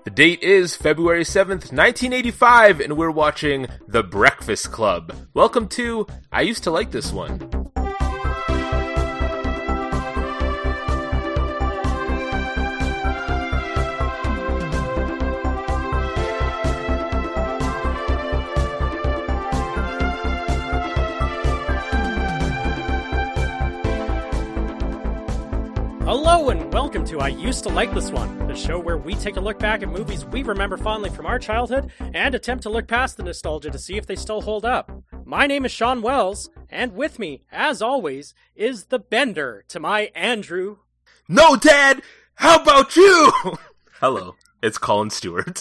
The date is February 7th, 1985, and we're watching The Breakfast Club. Welcome to I Used to Like This One. Hello and welcome to I Used to Like This One, the show where we take a look back at movies we remember fondly from our childhood and attempt to look past the nostalgia to see if they still hold up. My name is Sean Wells, and with me, as always, is the Bender to my Andrew. No, Dad! How about you? Hello, it's Colin Stewart.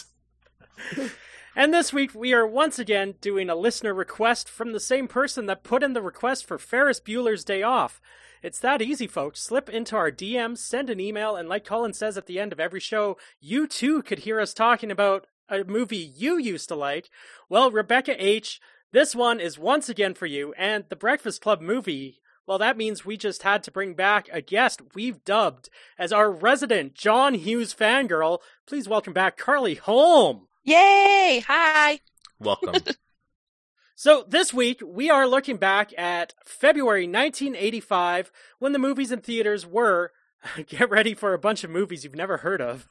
And this week we are once again doing a listener request from the same person that put in the request for Ferris Bueller's Day Off. It's that easy, folks. Slip into our DMs, send an email, and like Colin says at the end of every show, you too could hear us talking about a movie you used to like. Well, Rebecca H., this one is once again for you, and the Breakfast Club movie, well, that means we just had to bring back a guest we've dubbed as our resident John Hughes fangirl. Please welcome back Carly Holm. Yay! Hi! Welcome. So this week, we are looking back at February 1985, when the movies in theaters were, get ready for a bunch of movies you've never heard of.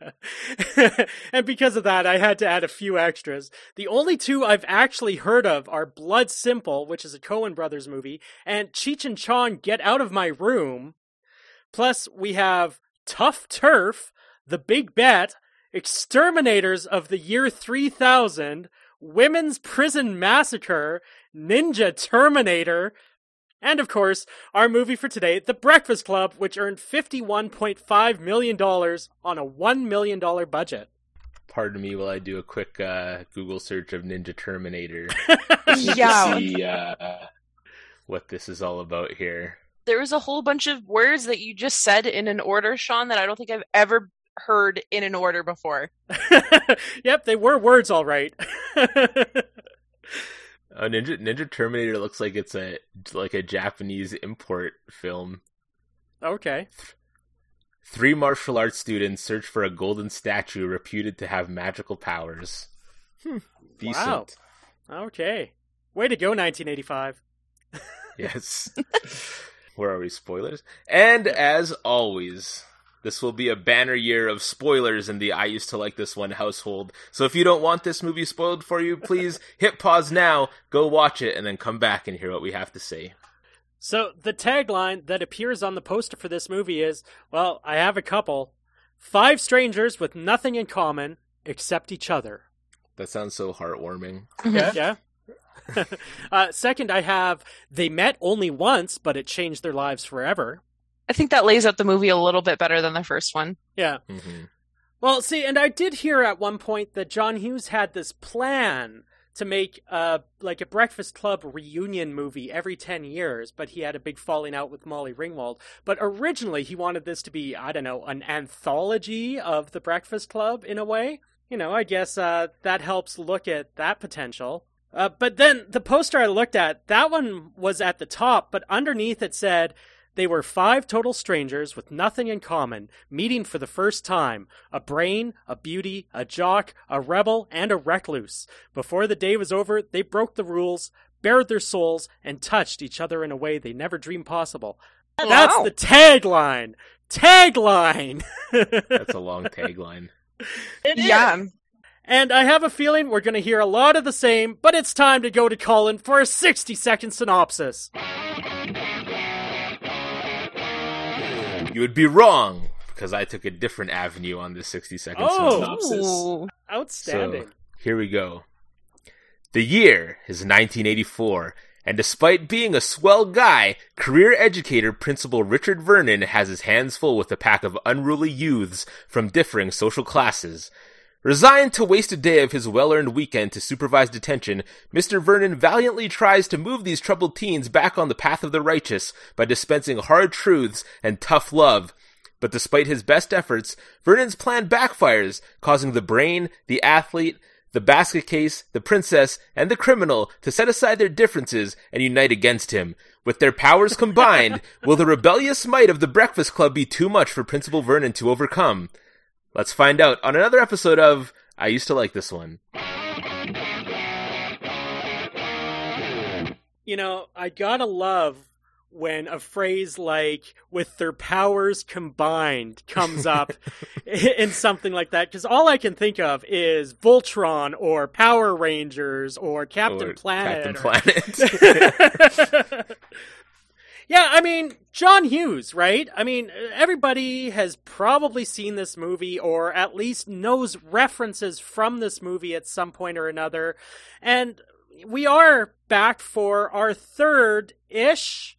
And because of that, I had to add a few extras. The only two I've actually heard of are Blood Simple, which is a Coen Brothers movie, and Cheech and Chong Get Out of My Room. Plus, we have Tough Turf, The Big Bet, Exterminators of the Year 3000, Women's Prison Massacre, Ninja Terminator, and of course, our movie for today, The Breakfast Club, which earned $51.5 million on a $1 million budget. Pardon me while I do a quick Google search of Ninja Terminator. Yeah. See what this is all about here. There was a whole bunch of words that you just said in an order, Sean, that I don't think I've ever heard in an order before. Yep, they were words all right. Ninja Terminator looks like it's a Japanese import film. Okay. 3 martial arts students search for a golden statue reputed to have magical powers. Decent. Wow. Okay. Way to go, 1985. Yes. Where are we? Spoilers? And as always, this will be a banner year of spoilers in the I Used to Like This One household. So if you don't want this movie spoiled for you, please hit pause now, go watch it, and then come back and hear what we have to say. So the tagline that appears on the poster for this movie is, well, I have a couple. 5 strangers with nothing in common except each other. That sounds so heartwarming. Yeah. Second, I have they met only once, but it changed their lives forever. I think that lays out the movie a little bit better than the first one. Yeah. Mm-hmm. Well, see, and I did hear at one point that John Hughes had this plan to make like a Breakfast Club reunion movie every 10 years, but he had a big falling out with Molly Ringwald. But originally he wanted this to be, I don't know, an anthology of the Breakfast Club in a way. You know, I guess that helps look at that potential. But then the poster I looked at, that one was at the top, but underneath it said, they were 5 total strangers with nothing in common, meeting for the first time. A brain, a beauty, a jock, a rebel, and a recluse. Before the day was over, they broke the rules, bared their souls, and touched each other in a way they never dreamed possible. Wow. That's the tagline! Tagline! That's a long tagline. Yeah. And I have a feeling we're going to hear a lot of the same, but it's time to go to Colin for a 60-second synopsis. You would be wrong, because I took a different avenue on this 60-second synopsis. Ooh. Outstanding. So, here we go. The year is 1984, and despite being a swell guy, career educator Principal Richard Vernon has his hands full with a pack of unruly youths from differing social classes. Resigned to waste a day of his well-earned weekend to supervise detention, Mr. Vernon valiantly tries to move these troubled teens back on the path of the righteous by dispensing hard truths and tough love. But despite his best efforts, Vernon's plan backfires, causing the brain, the athlete, the basket case, the princess, and the criminal to set aside their differences and unite against him. With their powers combined, will the rebellious might of the Breakfast Club be too much for Principal Vernon to overcome? Let's find out on another episode of I Used to Like This One. You know, I gotta love when a phrase like, with their powers combined, comes up in something like that, because all I can think of is Voltron or Power Rangers or Captain Planet. Yeah, I mean, John Hughes, right? I mean, everybody has probably seen this movie or at least knows references from this movie at some point or another. And we are back for our third-ish,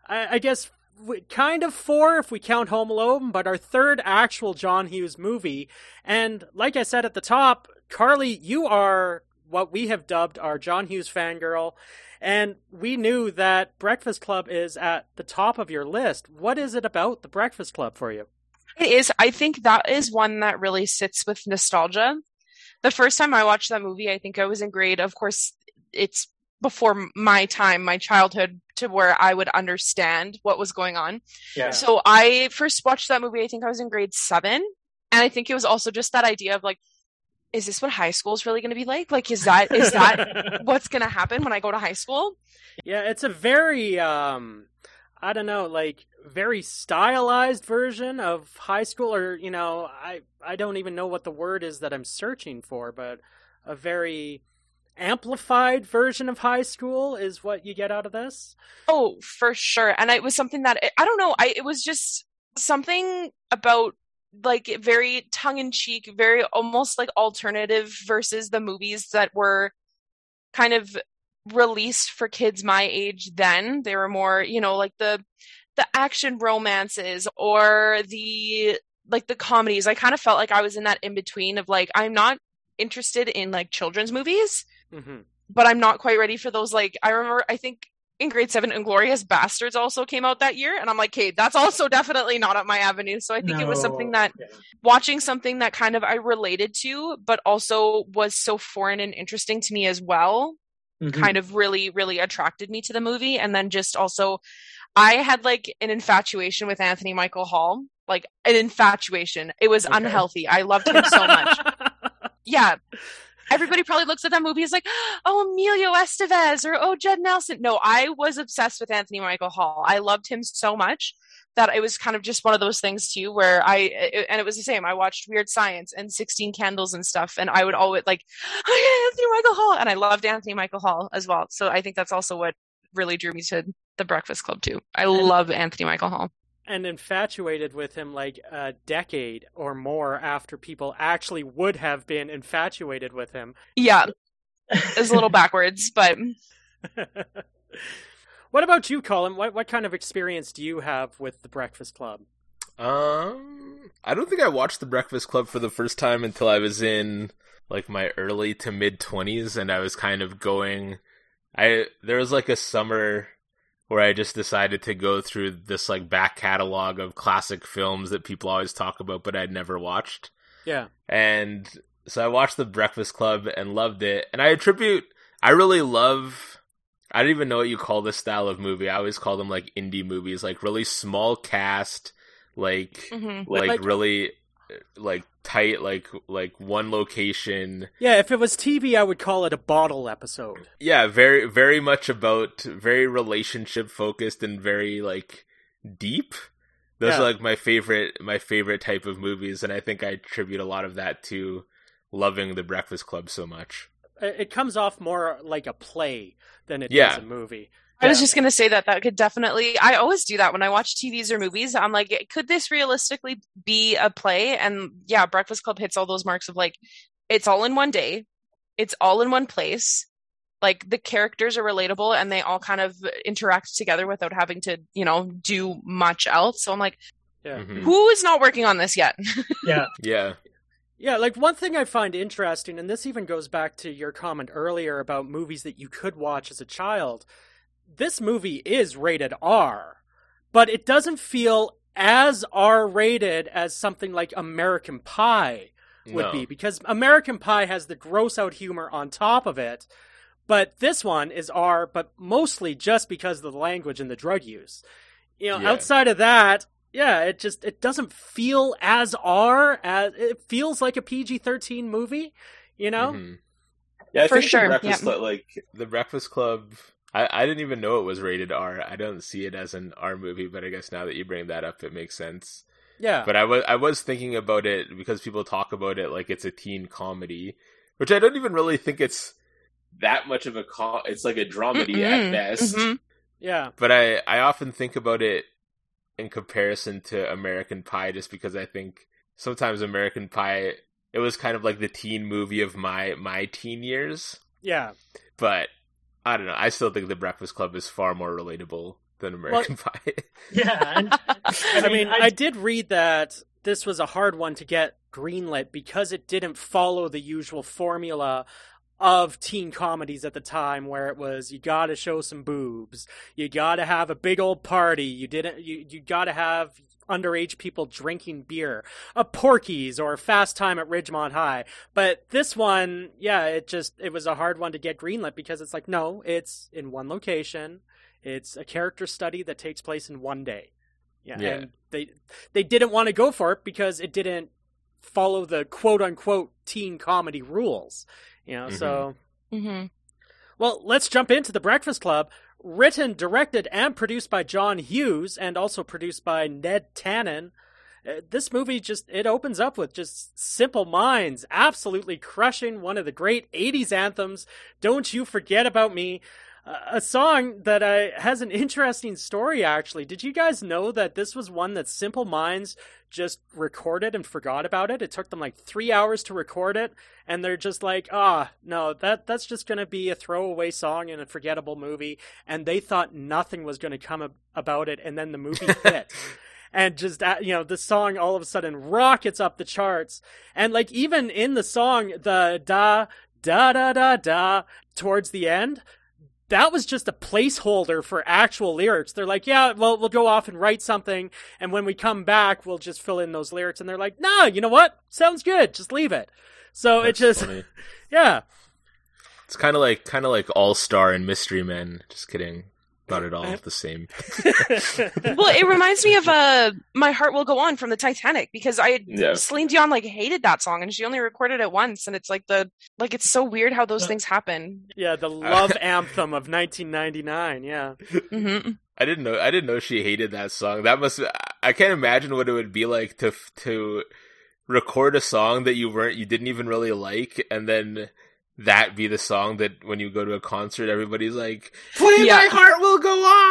I guess, kind of four if we count Home Alone, but our third actual John Hughes movie. And like I said at the top, Carly, you are what we have dubbed our John Hughes fangirl. And we knew that Breakfast Club is at the top of your list. What is it about the Breakfast Club for you? It is. I think that is one that really sits with nostalgia. The first time I watched that movie, I think I was in grade. Of course, it's before my time, my childhood, to where I would understand what was going on. Yeah. So I first watched that movie, I think I was in grade 7. And I think it was also just that idea of like, is this what high school is really going to be like? Like, is that what's going to happen when I go to high school? Yeah, it's a very, I don't know, like, very stylized version of high school, or, you know, I don't even know what the word is that I'm searching for, but a very amplified version of high school is what you get out of this. Oh, for sure. And it was something that, I don't know, it was just something about, like, very tongue-in-cheek, very almost like alternative versus the movies that were kind of released for kids my age then. They were more, you know, like the action romances or the comedies. I kind of felt like I was in that in-between of like, I'm not interested in like children's movies, but I'm not quite ready for those. Like, I remember, I think in grade 7, Inglourious Bastards also came out that year. And I'm like, hey, that's also definitely not up my avenue. So I think it was something that, watching something that kind of I related to, but also was so foreign and interesting to me as well, kind of really, really attracted me to the movie. And then just also, I had like an infatuation with Anthony Michael Hall, like an infatuation. It was unhealthy. I loved him so much. Yeah. Everybody probably looks at that movie as like, oh, Emilio Estevez or oh, Judd Nelson. No, I was obsessed with Anthony Michael Hall. I loved him so much that it was kind of just one of those things too, where and it was the same. I watched Weird Science and 16 Candles and stuff, and I would always like, oh yeah, Anthony Michael Hall, and I loved Anthony Michael Hall as well. So I think that's also what really drew me to The Breakfast Club too. I love Anthony Michael Hall. And infatuated with him like a decade or more after people actually would have been infatuated with him. Yeah. It's a little backwards, but... What about you, Colin? What kind of experience do you have with The Breakfast Club? I don't think I watched The Breakfast Club for the first time until I was in like my early to mid 20s, and I was kind of going... There was like a summer where I just decided to go through this like back catalog of classic films that people always talk about, but I'd never watched. Yeah. And so I watched The Breakfast Club and loved it. And I really love, I don't even know what you call this style of movie. I always call them like indie movies, like really small cast, like really like tight, like one location. Yeah, if it was TV, I would call it a bottle episode. Yeah, very, very much about, very relationship focused and very like deep. Those are like my favorite type of movies, and I think I attribute a lot of that to loving The Breakfast Club so much. It comes off more like a play than it does a movie. I was just going to say that could definitely, I always do that when I watch TVs or movies. I'm like, could this realistically be a play? And yeah, Breakfast Club hits all those marks of like, it's all in one day. It's all in one place. Like the characters are relatable and they all kind of interact together without having to, you know, do much else. So I'm like, who is not working on this yet? Yeah. Yeah, like one thing I find interesting, and this even goes back to your comment earlier about movies that you could watch as a child. This movie is rated R, but it doesn't feel as R-rated as something like American Pie would be, because American Pie has the gross-out humor on top of it, but this one is R, but mostly just because of the language and the drug use. You know, outside of that, Yeah, it doesn't feel as R as it feels like a PG-13 movie, you know? Mm-hmm. Yeah, I For think sure, the Breakfast yeah. Club, like The Breakfast Club, I didn't even know it was rated R. I don't see it as an R movie, but I guess now that you bring that up, it makes sense. Yeah. But I was thinking about it because people talk about it like it's a teen comedy, which I don't even really think it's that much of it's like a dramedy at best. Mm-hmm. Yeah. But I often think about it in comparison to American Pie, just because I think sometimes American Pie, it was kind of like the teen movie of my teen years. Yeah. But I don't know. I still think The Breakfast Club is far more relatable than American Pie. Yeah, and, I mean, I did read that this was a hard one to get greenlit because it didn't follow the usual formula of teen comedies at the time, where it was you gotta show some boobs, you gotta have a big old party, you gotta have underage people drinking beer, a Porky's or Fast Time at Ridgemont High. But this one, yeah, it was a hard one to get greenlit because it's like, no, it's in one location, it's a character study that takes place in one day. Yeah. And they didn't want to go for it because it didn't follow the quote unquote teen comedy rules. You know, so... Mm-hmm. Well, let's jump into The Breakfast Club. Written, directed, and produced by John Hughes, and also produced by Ned Tannen. This movie it opens up with just Simple Minds, absolutely crushing one of the great 80s anthems, Don't You Forget About Me. A song that has an interesting story, actually. Did you guys know that this was one that Simple Minds just recorded and forgot about it? It took them like 3 hours to record it, and they're just like, no, that's just going to be a throwaway song in a forgettable movie, and they thought nothing was going to come about it, and then the movie hit. And just, the song all of a sudden rockets up the charts. And like, even in the song, the da, da, da, da, da, towards the end, that was just a placeholder for actual lyrics. They're like, yeah, well, we'll go off and write something, and when we come back, we'll just fill in those lyrics. And they're like, no, you know what? Sounds good. Just leave it. So That's it just, funny. Yeah. It's kind of like All Star and Mystery Men. Just kidding. Not at all the same. Well, it reminds me of My Heart Will Go On from the Titanic, because Celine Dion hated that song and she only recorded it once, and it's it's so weird how those things happen. Yeah, the love anthem of 1999. Yeah. Mm-hmm. I didn't know she hated that song. I can't imagine what it would be like to record a song that you didn't even really like, and then that be the song that when you go to a concert, everybody's like, play My Heart Will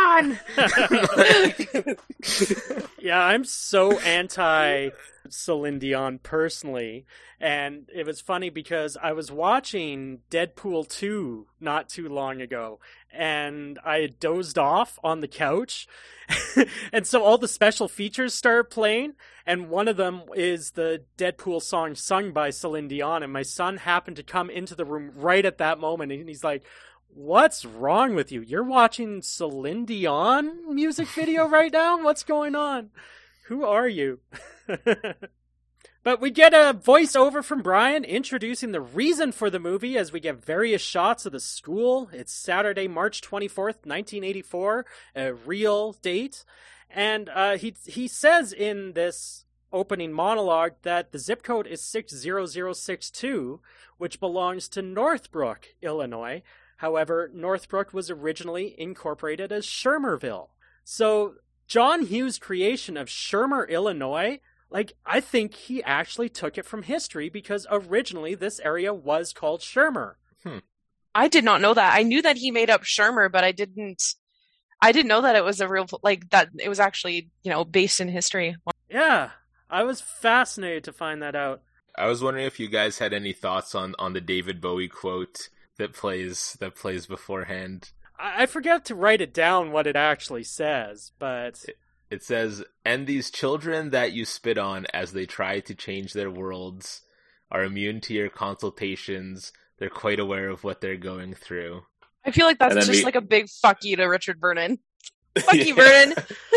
Go On! Yeah, I'm so anti Celine Dion personally. And it was funny because I was watching Deadpool 2 not too long ago, and I had dozed off on the couch. And so all the special features started playing, and one of them is the Deadpool song sung by Celine Dion, and my son happened to come into the room right at that moment, and he's like, what's wrong with you? You're watching Celine Dion music video right now? What's going on? Who are you? But we get a voiceover from Brian introducing the reason for the movie as we get various shots of the school. It's Saturday, March 24th, 1984, a real date. And he says in this opening monologue that the zip code is 60062, which belongs to Northbrook, Illinois. However, Northbrook was originally incorporated as Shermerville. So John Hughes' creation of Shermer, Illinois, I think he actually took it from history, because originally this area was called Shermer. I did not know that. I knew that he made up Shermer, but I didn't know that it was a real, that it was actually, based in history. Yeah, I was fascinated to find that out. I was wondering if you guys had any thoughts on the David Bowie quote that plays beforehand. I forgot to write it down what it actually says, but... It says, and these children that you spit on as they try to change their worlds are immune to your consultations. They're quite aware of what they're going through. I feel like that's just a big fuck you to Richard Vernon. Fuck you, Vernon!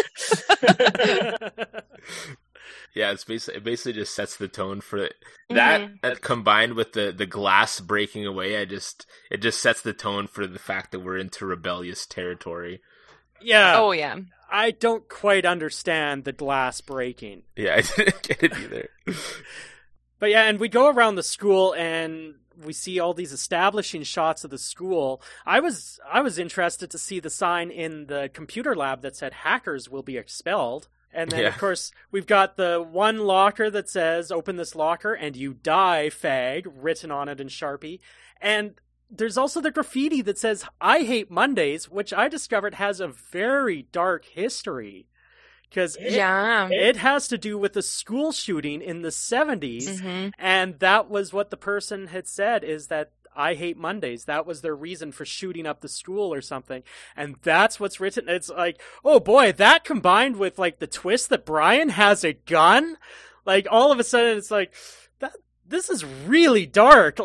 Yeah, it basically just sets the tone for it. That combined with the glass breaking away, it just sets the tone for the fact that we're into rebellious territory. Yeah. Oh, yeah. I don't quite understand the glass breaking. Yeah, I didn't get it either. But yeah, and we go around the school and we see all these establishing shots of the school. I was interested to see the sign in the computer lab that said hackers will be expelled. And then, of course, we've got the one locker that says, open this locker and you die, fag, written on it in Sharpie. And there's also the graffiti that says, I hate Mondays, which I discovered has a very dark history. Because it has to do with the school shooting in the 70s. And that was what the person had said, is that I hate Mondays. That was their reason for shooting up the school or something. And that's what's written. It's like, oh boy, that combined with like the twist that Brian has a gun, like all of a sudden it's like, this is really dark.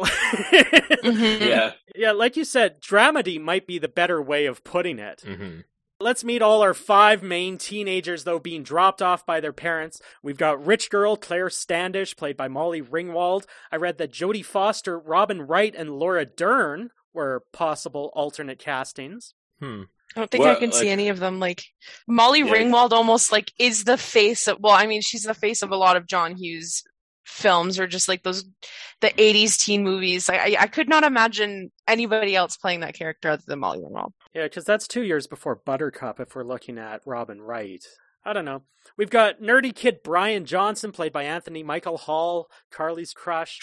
Yeah. Yeah, like you said, dramedy might be the better way of putting it. Let's meet all our 5 main teenagers, though, being dropped off by their parents. We've got rich girl Claire Standish, played by Molly Ringwald. I read that Jodie Foster, Robin Wright, and Laura Dern were possible alternate castings. I don't think I can see any of them. Like, Molly Ringwald almost, like, is the face of... Well, I mean, she's the face of a lot of John Hughes films, or just like the 80s teen movies. I could not imagine anybody else playing that character other than Molly Ringwald. Yeah, because that's 2 years before Buttercup if we're looking at Robin Wright. I don't know. We've got nerdy kid Brian Johnson, played by Anthony Michael Hall, Carly's crush.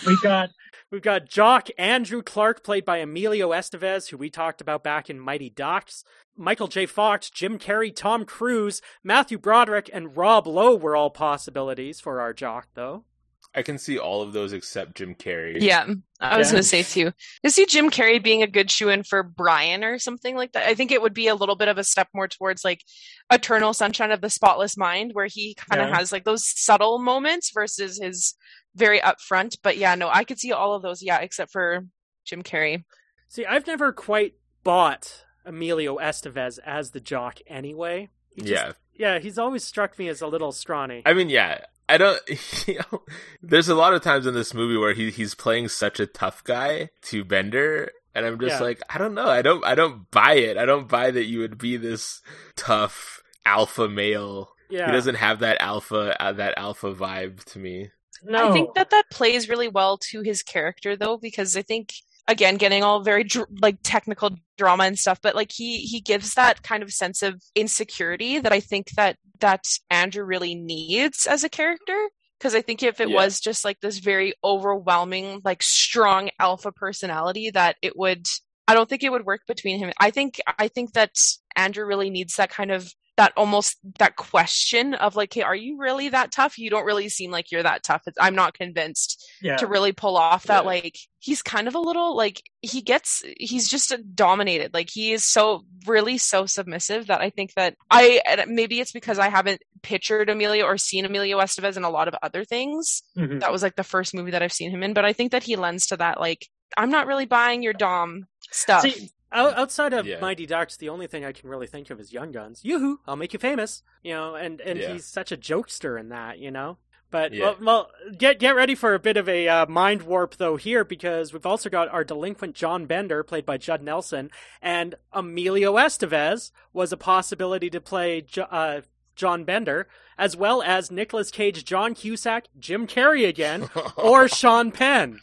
We've got Jock Andrew Clark, played by Emilio Estevez, who we talked about back in Mighty Ducks. Michael J. Fox, Jim Carrey, Tom Cruise, Matthew Broderick, and Rob Lowe were all possibilities for our Jock, though. I can see all of those except Jim Carrey. Yeah, I was going to say too. To see Jim Carrey being a good shoe-in for Brian or something like that, I think it would be a little bit of a step more towards like Eternal Sunshine of the Spotless Mind, where he kind of has like those subtle moments versus his very upfront. But yeah, no, I could see all of those, except for Jim Carrey. See, I've never quite bought Emilio Estevez as the Jock anyway. He's always struck me as a little scrawny. I mean, I don't, there's a lot of times in this movie where he's playing such a tough guy to Bender, and I'm just like, I don't know, I don't buy it. I don't buy that you would be this tough alpha male. Yeah. He doesn't have that alpha vibe to me. No. I think that plays really well to his character, though, because I think, again, getting all very like technical drama and stuff, but like he gives that kind of sense of insecurity that I think that Andrew really needs as a character. Because I think if it was just like this very overwhelming, like strong alpha personality, I don't think it would work between him. I think that Andrew really needs that kind of, that question of like, hey, are you really that tough? You don't really seem like you're that tough. I'm not convinced to really pull off that. Like, he's kind of a little like, he's just dominated. Like, he is so submissive that I think that maybe it's because I haven't pictured Emilio or seen Emilio Estevez in a lot of other things. That was like the first movie that I've seen him in, but I think that he lends to that. Like, I'm not really buying your Dom stuff. See, outside of Mighty Ducks, the only thing I can really think of is Young Guns. Yoo-hoo, I'll make you famous. And he's such a jokester in that, But, well, get ready for a bit of a mind warp, though, here, because we've also got our delinquent John Bender, played by Judd Nelson, and Emilio Estevez was a possibility to play John Bender, as well as Nicolas Cage, John Cusack, Jim Carrey again, or Sean Penn.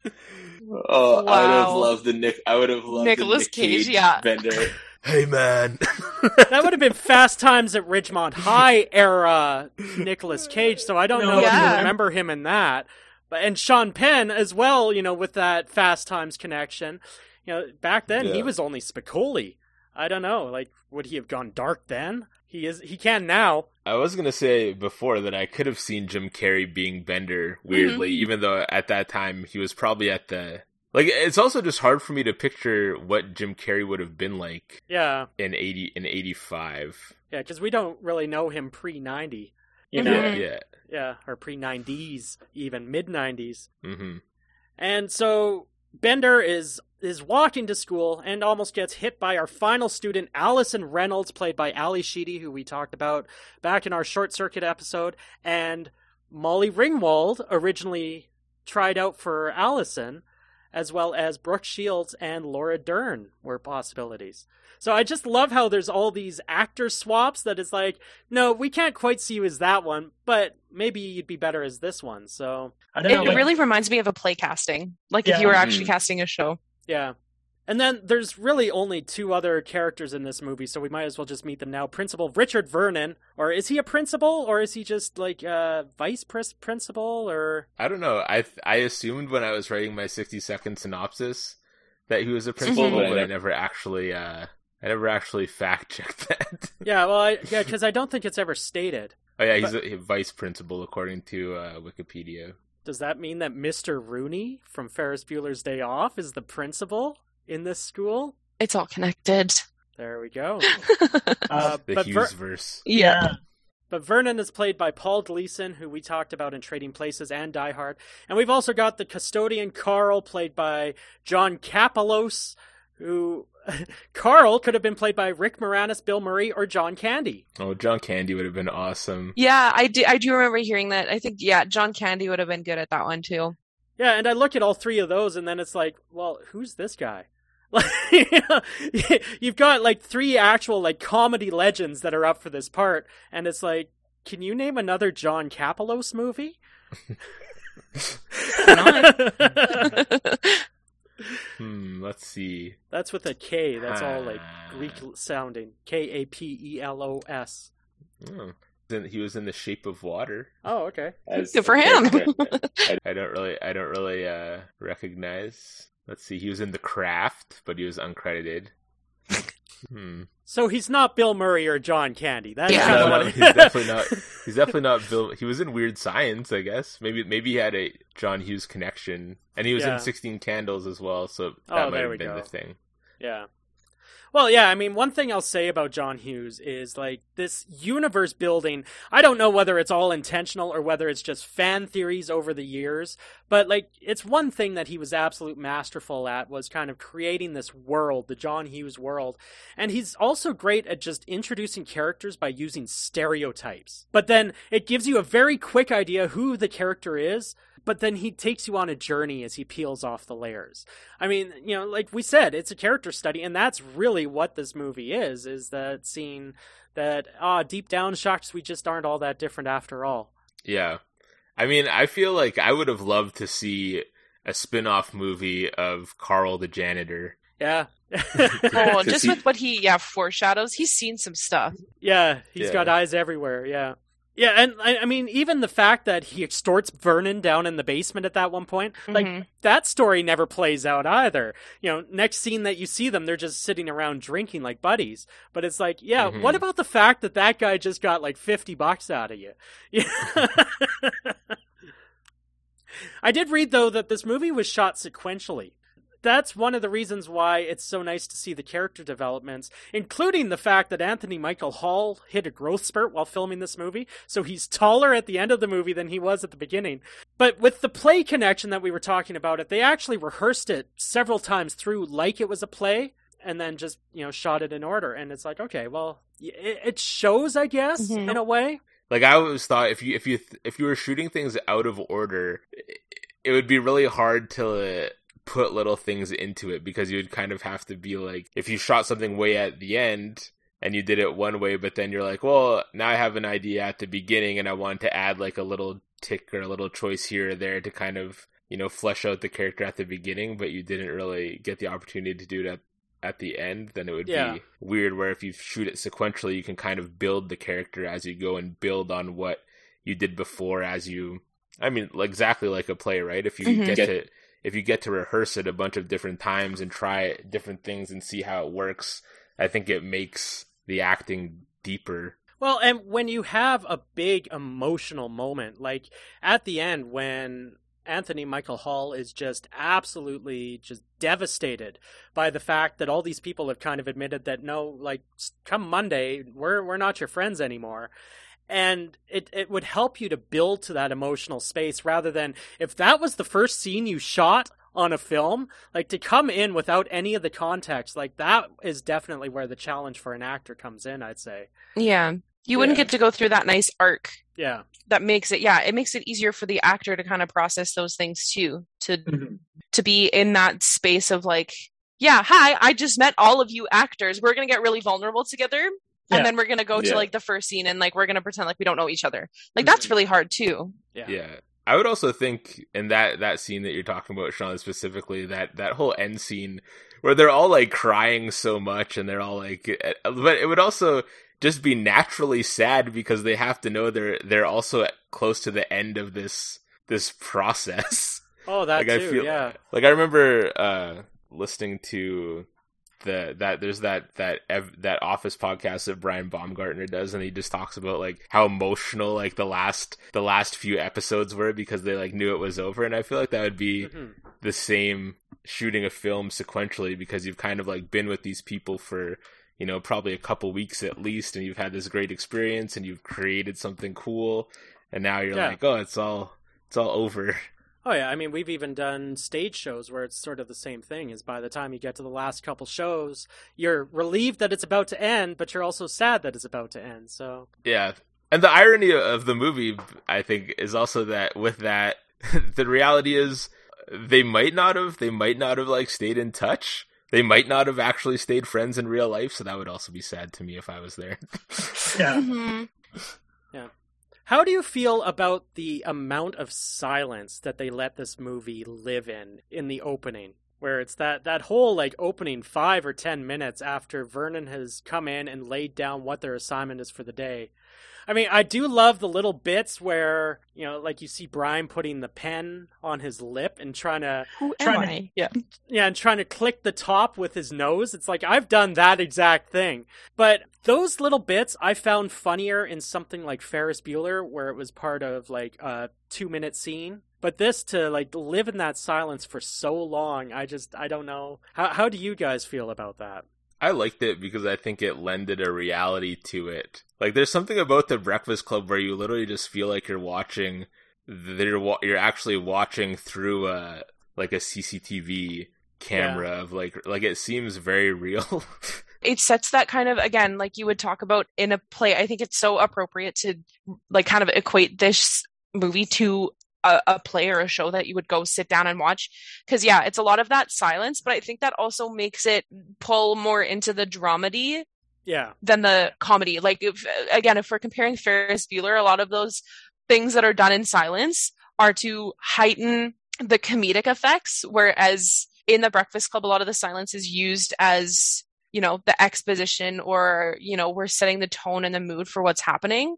Oh, wow. I would have loved Nicolas the Nick Cage Bender. Hey, man. That would have been Fast Times at Ridgemont High era Nicolas Cage, so I don't know if you remember him in that. And Sean Penn as well, with that Fast Times connection. Back then he was only Spicoli. I don't know, like, would he have gone dark then? He can now. I was going to say before that I could have seen Jim Carrey being Bender, weirdly, even though at that time he was probably at the... Like, it's also just hard for me to picture what Jim Carrey would have been like in 85. Yeah, because we don't really know him pre-90. Yeah, or pre-90s, even mid-90s. And so Bender is walking to school and almost gets hit by our final student, Allison Reynolds, played by Ali Sheedy, who we talked about back in our Short Circuit episode, and Molly Ringwald originally tried out for Allison, as well as Brooke Shields and Laura Dern were possibilities. So I just love how there's all these actor swaps that is like, no, we can't quite see you as that one, but maybe you'd be better as this one. So I don't know, It really reminds me of a play casting, like if Yeah. you were actually casting a show. yeah. And then there's really only two other characters in this movie, so we might as well just meet them now. Principal Richard Vernon, or is he a principal, or is he just like vice principal, or... I don't know. I assumed when I was writing my 60-second synopsis that he was a principal, Mhm. but I never actually fact checked that. Yeah, well, because I don't think it's ever stated. Oh yeah, he's a vice principal according to Wikipedia. Does that mean that Mr. Rooney from Ferris Bueller's Day Off is the principal in this school? It's all connected. There we go. Uh, The But Hughes verse. Yeah. But Vernon is played by Paul Gleason, who we talked about in Trading Places and Die Hard. And we've also got the custodian Carl, played by John Kapelos, who... Carl could have been played by Rick Moranis, Bill Murray, or John Candy. Oh, John Candy would have been awesome. Yeah, I do remember hearing that. I think, yeah, John Candy would have been good at that one too. Yeah, and I look at all three of those, and then it's like, well, who's this guy? Like, you've got like three actual like comedy legends that are up for this part, and it's like, can you name another John Kapelos movie? Let's see. That's with a K. That's all like Greek sounding. Kapelos. Oh. He was in The Shape of Water. Oh, okay. Good for him. I don't really recognize. Let's see. He was in The Craft, but he was uncredited. So he's not Bill Murray or John Candy. That's Yeah. kind of No, what he's definitely not. He's definitely not Bill. He was in Weird Science, I guess. Maybe he had a John Hughes connection, and he was Yeah. in 16 Candles as well. So Oh, that might there have we been go. the thing. Yeah. Well, yeah, I mean, one thing I'll say about John Hughes is, like, this universe building, I don't know whether it's all intentional or whether it's just fan theories over the years, but, like, it's one thing that he was absolute masterful at was kind of creating this world, the John Hughes world. And he's also great at just introducing characters by using stereotypes. But then it gives you a very quick idea who the character is, but then he takes you on a journey as he peels off the layers. I mean, you know, like we said, it's a character study, and that's really what this movie is that scene that, deep down, shucks, we just aren't all that different after all. Yeah. I mean, I feel like I would have loved to see a spin-off movie of Carl the janitor. Yeah. Oh, just with what he foreshadows, he's seen some stuff. Yeah, he's Yeah. got eyes everywhere, yeah. Yeah, and I mean, even the fact that he extorts Vernon down in the basement at that one point, like, Mhm. that story never plays out either. You know, next scene that you see them, they're just sitting around drinking like buddies. But it's like, yeah, Mhm. what about the fact that that guy just got like $50 out of you? Yeah. I did read, though, that this movie was shot sequentially. That's one of the reasons why it's so nice to see the character developments, including the fact that Anthony Michael Hall hit a growth spurt while filming this movie, so he's taller at the end of the movie than he was at the beginning. But with the play connection that we were talking about, they actually rehearsed it several times through like it was a play, and then just, you know, shot it in order. And it's like, okay, well, it shows, I guess, Mhm. in a way. Like, I always thought if you were shooting things out of order, it would be really hard to put little things into it, because you would kind of have to be like, if you shot something way at the end and you did it one way, but then you're like, well, now I have an idea at the beginning and I want to add like a little tick or a little choice here or there to kind of, you know, flesh out the character at the beginning, but you didn't really get the opportunity to do it at the end, then it would be weird. Where if you shoot it sequentially, you can kind of build the character as you go and build on what you did before as you, I mean, exactly like a play, right? If you Mhm. get to rehearse it a bunch of different times and try different things and see how it works, I think it makes the acting deeper. Well, and when you have a big emotional moment, like at the end when Anthony Michael Hall is just absolutely just devastated by the fact that all these people have kind of admitted that, no, like, come Monday, we're not your friends anymore. And it would help you to build to that emotional space, rather than, if that was the first scene you shot on a film, like, to come in without any of the context, like, that is definitely where the challenge for an actor comes in, I'd say. Yeah. You wouldn't Yeah. get to go through that nice arc Yeah. that makes it, it makes it easier for the actor to kind of process those things too. To Mhm. to be in that space of like, yeah, hi, I just met all of you actors. We're going to get really vulnerable together. And then we're going to go to like the first scene and like we're going to pretend like we don't know each other. Like that's really hard too. Yeah. I would also think in that scene that you're talking about, Sean, specifically, that whole end scene where they're all like crying so much and they're all like, but it would also just be naturally sad because they have to know they're also close to the end of this process. Oh, that like, too, yeah. Like I remember listening to there's that Office podcast that Brian Baumgartner does, and he just talks about like how emotional like the last few episodes were because they like knew it was over. And I feel like that would be the same shooting a film sequentially, because you've kind of like been with these people for, you know, probably a couple weeks at least, and you've had this great experience and you've created something cool, and now you're like, oh, it's all over. Oh yeah, I mean, we've even done stage shows where it's sort of the same thing, is by the time you get to the last couple shows, you're relieved that it's about to end, but you're also sad that it's about to end, so... Yeah, and the irony of the movie, I think, is also that with that, the reality is they might not have like stayed in touch. They might not have actually stayed friends in real life, so that would also be sad to me if I was there. Yeah. Yeah. How do you feel about the amount of silence that they let this movie live in the opening? Where it's that whole like opening 5 or 10 minutes after Vernon has come in and laid down what their assignment is for the day. I mean, I do love the little bits where, you know, like you see Brian putting the pen on his lip and trying to and trying to click the top with his nose. It's like, I've done that exact thing. But those little bits I found funnier in something like Ferris Bueller, where it was part of like a 2-minute scene. But this, to like live in that silence for so long, I don't know. How do you guys feel about that? I liked it because I think it lended a reality to it. Like, there's something about The Breakfast Club where you literally just feel like you're actually watching through a CCTV camera of like it seems very real. It sets that kind of, again, like you would talk about in a play. I think it's so appropriate to like kind of equate this movie to a play or a show that you would go sit down and watch, because it's a lot of that silence, but I think that also makes it pull more into the dramedy than the comedy. Like, if we're comparing Ferris Bueller, a lot of those things that are done in silence are to heighten the comedic effects, whereas in The Breakfast Club, a lot of the silence is used as, you know, the exposition, or, you know, we're setting the tone and the mood for what's happening.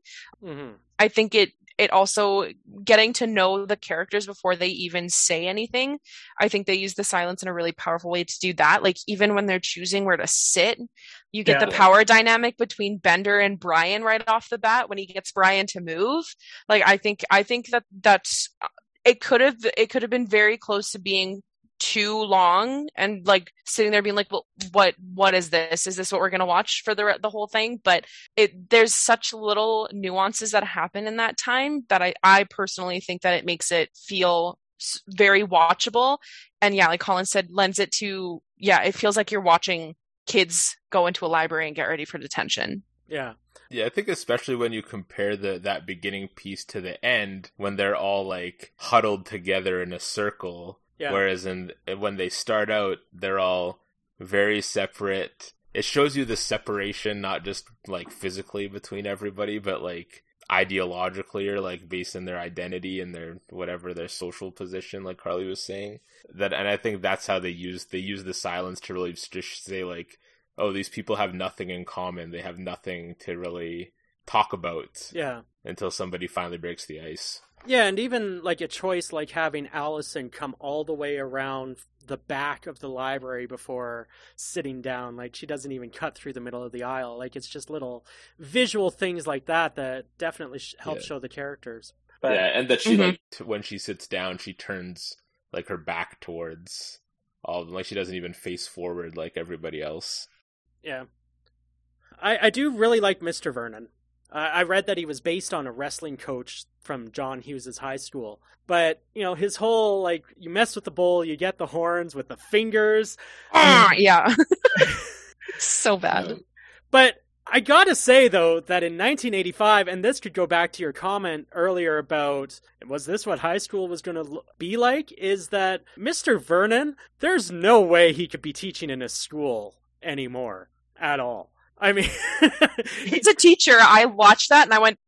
I think it also, getting to know the characters before they even say anything, I think they use the silence in a really powerful way to do that. Like, even when they're choosing where to sit, you get the power dynamic between Bender and Brian right off the bat when he gets Brian to move. Like, I think that's it could have been very close to being too long and like sitting there being like, well, what is this? Is this what we're going to watch for the whole thing? But there's such little nuances that happen in that time that I personally think that it makes it feel very watchable. And like Colin said, lends it to, it feels like you're watching kids go into a library and get ready for detention. Yeah. Yeah, I think especially when you compare that beginning piece to the end, when they're all like huddled together in a circle. Yeah. Whereas when they start out, they're all very separate. It shows you the separation, not just like physically between everybody, but like ideologically, or like based on their identity and their social position, like Carly was saying. And I think that's how they use the silence to really just say like, oh, these people have nothing in common. They have nothing to really talk about. Yeah. Until somebody finally breaks the ice. Yeah, and even like a choice like having Allison come all the way around the back of the library before sitting down. Like, she doesn't even cut through the middle of the aisle. Like, it's just little visual things like that definitely help show the characters. But, and that she when she sits down, she turns like her back towards all of them. Like, she doesn't even face forward like everybody else. Yeah. I do really like Mr. Vernon. I read that he was based on a wrestling coach from John Hughes' high school. But, you know, his whole, like, you mess with the bull, you get the horns with the fingers. Yeah. So bad. But I gotta say, though, that in 1985, and this could go back to your comment earlier about, was this what high school was going to be like, is that Mr. Vernon, there's no way he could be teaching in a school anymore at all. I mean... He's a teacher. I watched that and I went...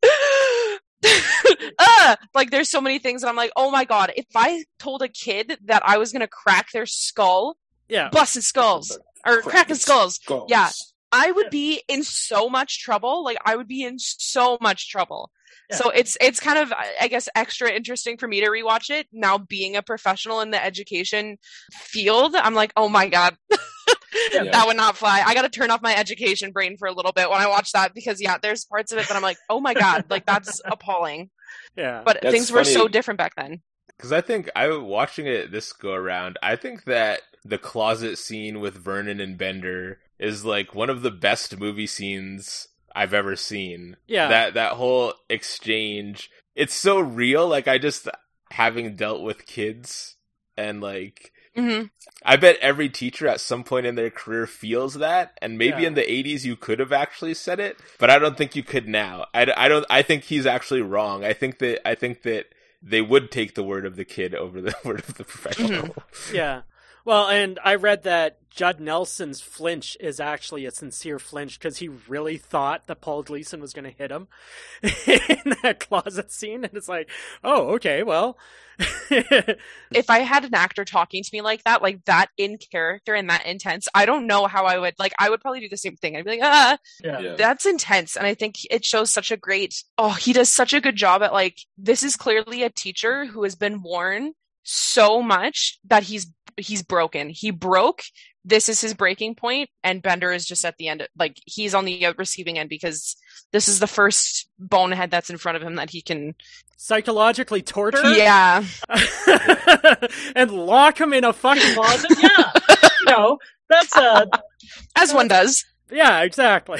like, there's so many things that I'm like, oh my god, if I told a kid that I was going to crack their skull, busted skulls, or cracking skulls, yeah, I would be in so much trouble. Like, I would be in so much trouble. Yeah. So it's kind of, I guess, extra interesting for me to rewatch it now, being a professional in the education field. I'm like, oh my god. That would not fly. I got to turn off my education brain for a little bit when I watch that, because there's parts of it that I'm like, oh my god, like, that's appalling. Yeah, but that's things were so different back then. Because I think watching it this go around, I think that the closet scene with Vernon and Bender is like one of the best movie scenes I've ever seen. Yeah, that whole exchange, it's so real. Like, I just, having dealt with kids and like. Mm-hmm. I bet every teacher at some point in their career feels that, and maybe in the 80s you could have actually said it, but I don't think you could now. I think he's actually wrong. I think that they would take the word of the kid over the word of the professional. Mm-hmm. Yeah. Well, and I read that Judd Nelson's flinch is actually a sincere flinch because he really thought that Paul Gleason was going to hit him in that closet scene. And it's like, oh, okay, well. If I had an actor talking to me like that in character and that intense, I don't know how I would, I would probably do the same thing. I'd be like, that's intense. And I think it shows such a he does such a good job at, this is clearly a teacher who has been worn so much that he's broken. He broke. This is his breaking point, and Bender is just at the end. He's on the receiving end because this is the first bonehead that's in front of him that he can psychologically torture. Yeah, and lock him in a fucking closet. Yeah, that's as one does. Yeah, exactly.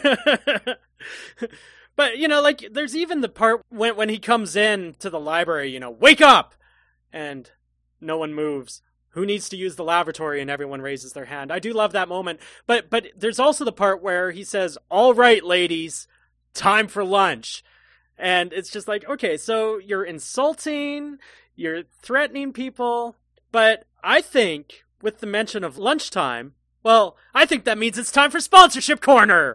But there's even the part when he comes in to the library. Wake up, and no one moves. Who needs to use the lavatory? And everyone raises their hand. I do love that moment. But there's also the part where he says, all right, ladies, time for lunch. And it's just like, okay, so you're insulting, you're threatening people. But I think with the mention of lunchtime, well, I think that means it's time for Sponsorship Corner.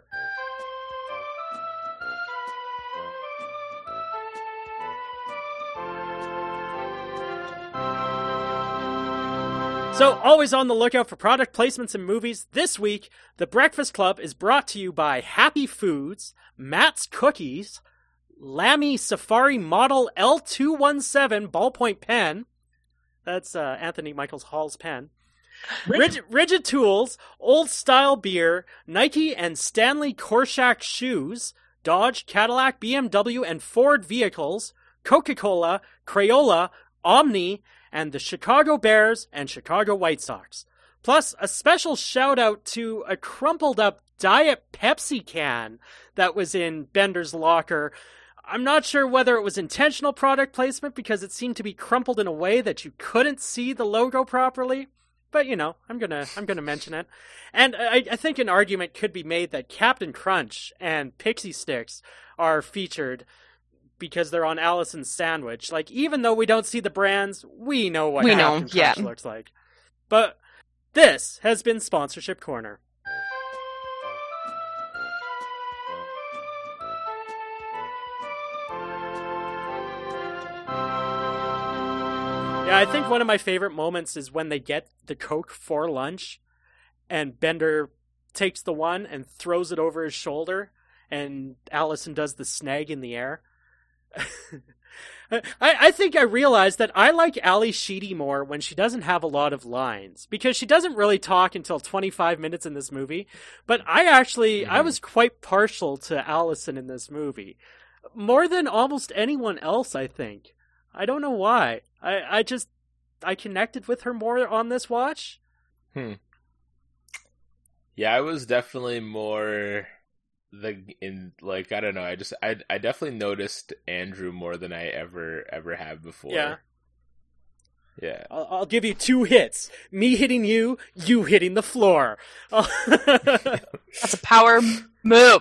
So, always on the lookout for product placements in movies, this week, The Breakfast Club is brought to you by Happy Foods, Matt's Cookies, Lamy Safari Model L217 ballpoint pen. That's Anthony Michael Hall's pen. Rigid Tools, Old Style Beer, Nike and Stanley Korshak Shoes, Dodge, Cadillac, BMW, and Ford Vehicles, Coca-Cola, Crayola, Omni, and the Chicago Bears and Chicago White Sox. Plus, a special shout out to a crumpled up Diet Pepsi can that was in Bender's locker. I'm not sure whether it was intentional product placement because it seemed to be crumpled in a way that you couldn't see the logo properly. But, I'm gonna mention it. And I think an argument could be made that Captain Crunch and Pixie Sticks are featured because they're on Allison's sandwich. Even though we don't see the brands, we know what Captain Crunch looks like. But this has been Sponsorship Corner. Yeah, I think one of my favorite moments is when they get the Coke for lunch, and Bender takes the one and throws it over his shoulder, and Allison does the snag in the air. I think I realized that I like Ali Sheedy more when she doesn't have a lot of lines, because she doesn't really talk until 25 minutes in this movie. But I was quite partial to Allison in this movie. More than almost anyone else, I think. I don't know why. I connected with her more on this watch. Yeah, I was definitely more I don't know. I definitely noticed Andrew more than I ever have before. Yeah. Yeah. I'll give you 2 hits. Me hitting you, you hitting the floor. That's a power move.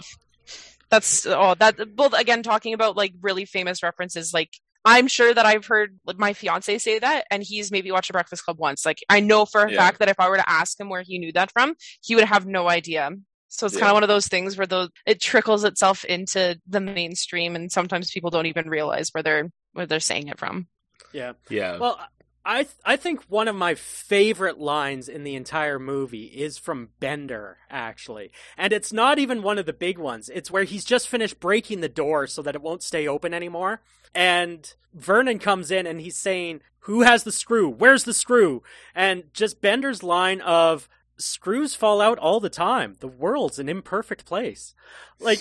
Well, again, talking about like really famous references, like I'm sure that I've heard my fiance say that, and he's maybe watched The Breakfast Club once. Like I know for a fact that if I were to ask him where he knew that from, he would have no idea. So it's kind of one of those things where it trickles itself into the mainstream, and sometimes people don't even realize where they're saying it from. Yeah. Yeah. Well, I think one of my favorite lines in the entire movie is from Bender, actually. And it's not even one of the big ones. It's where he's just finished breaking the door so that it won't stay open anymore. And Vernon comes in and he's saying, "Who has the screw? Where's the screw?" And just Bender's line of, "Screws fall out all the time. The world's an imperfect place." Like,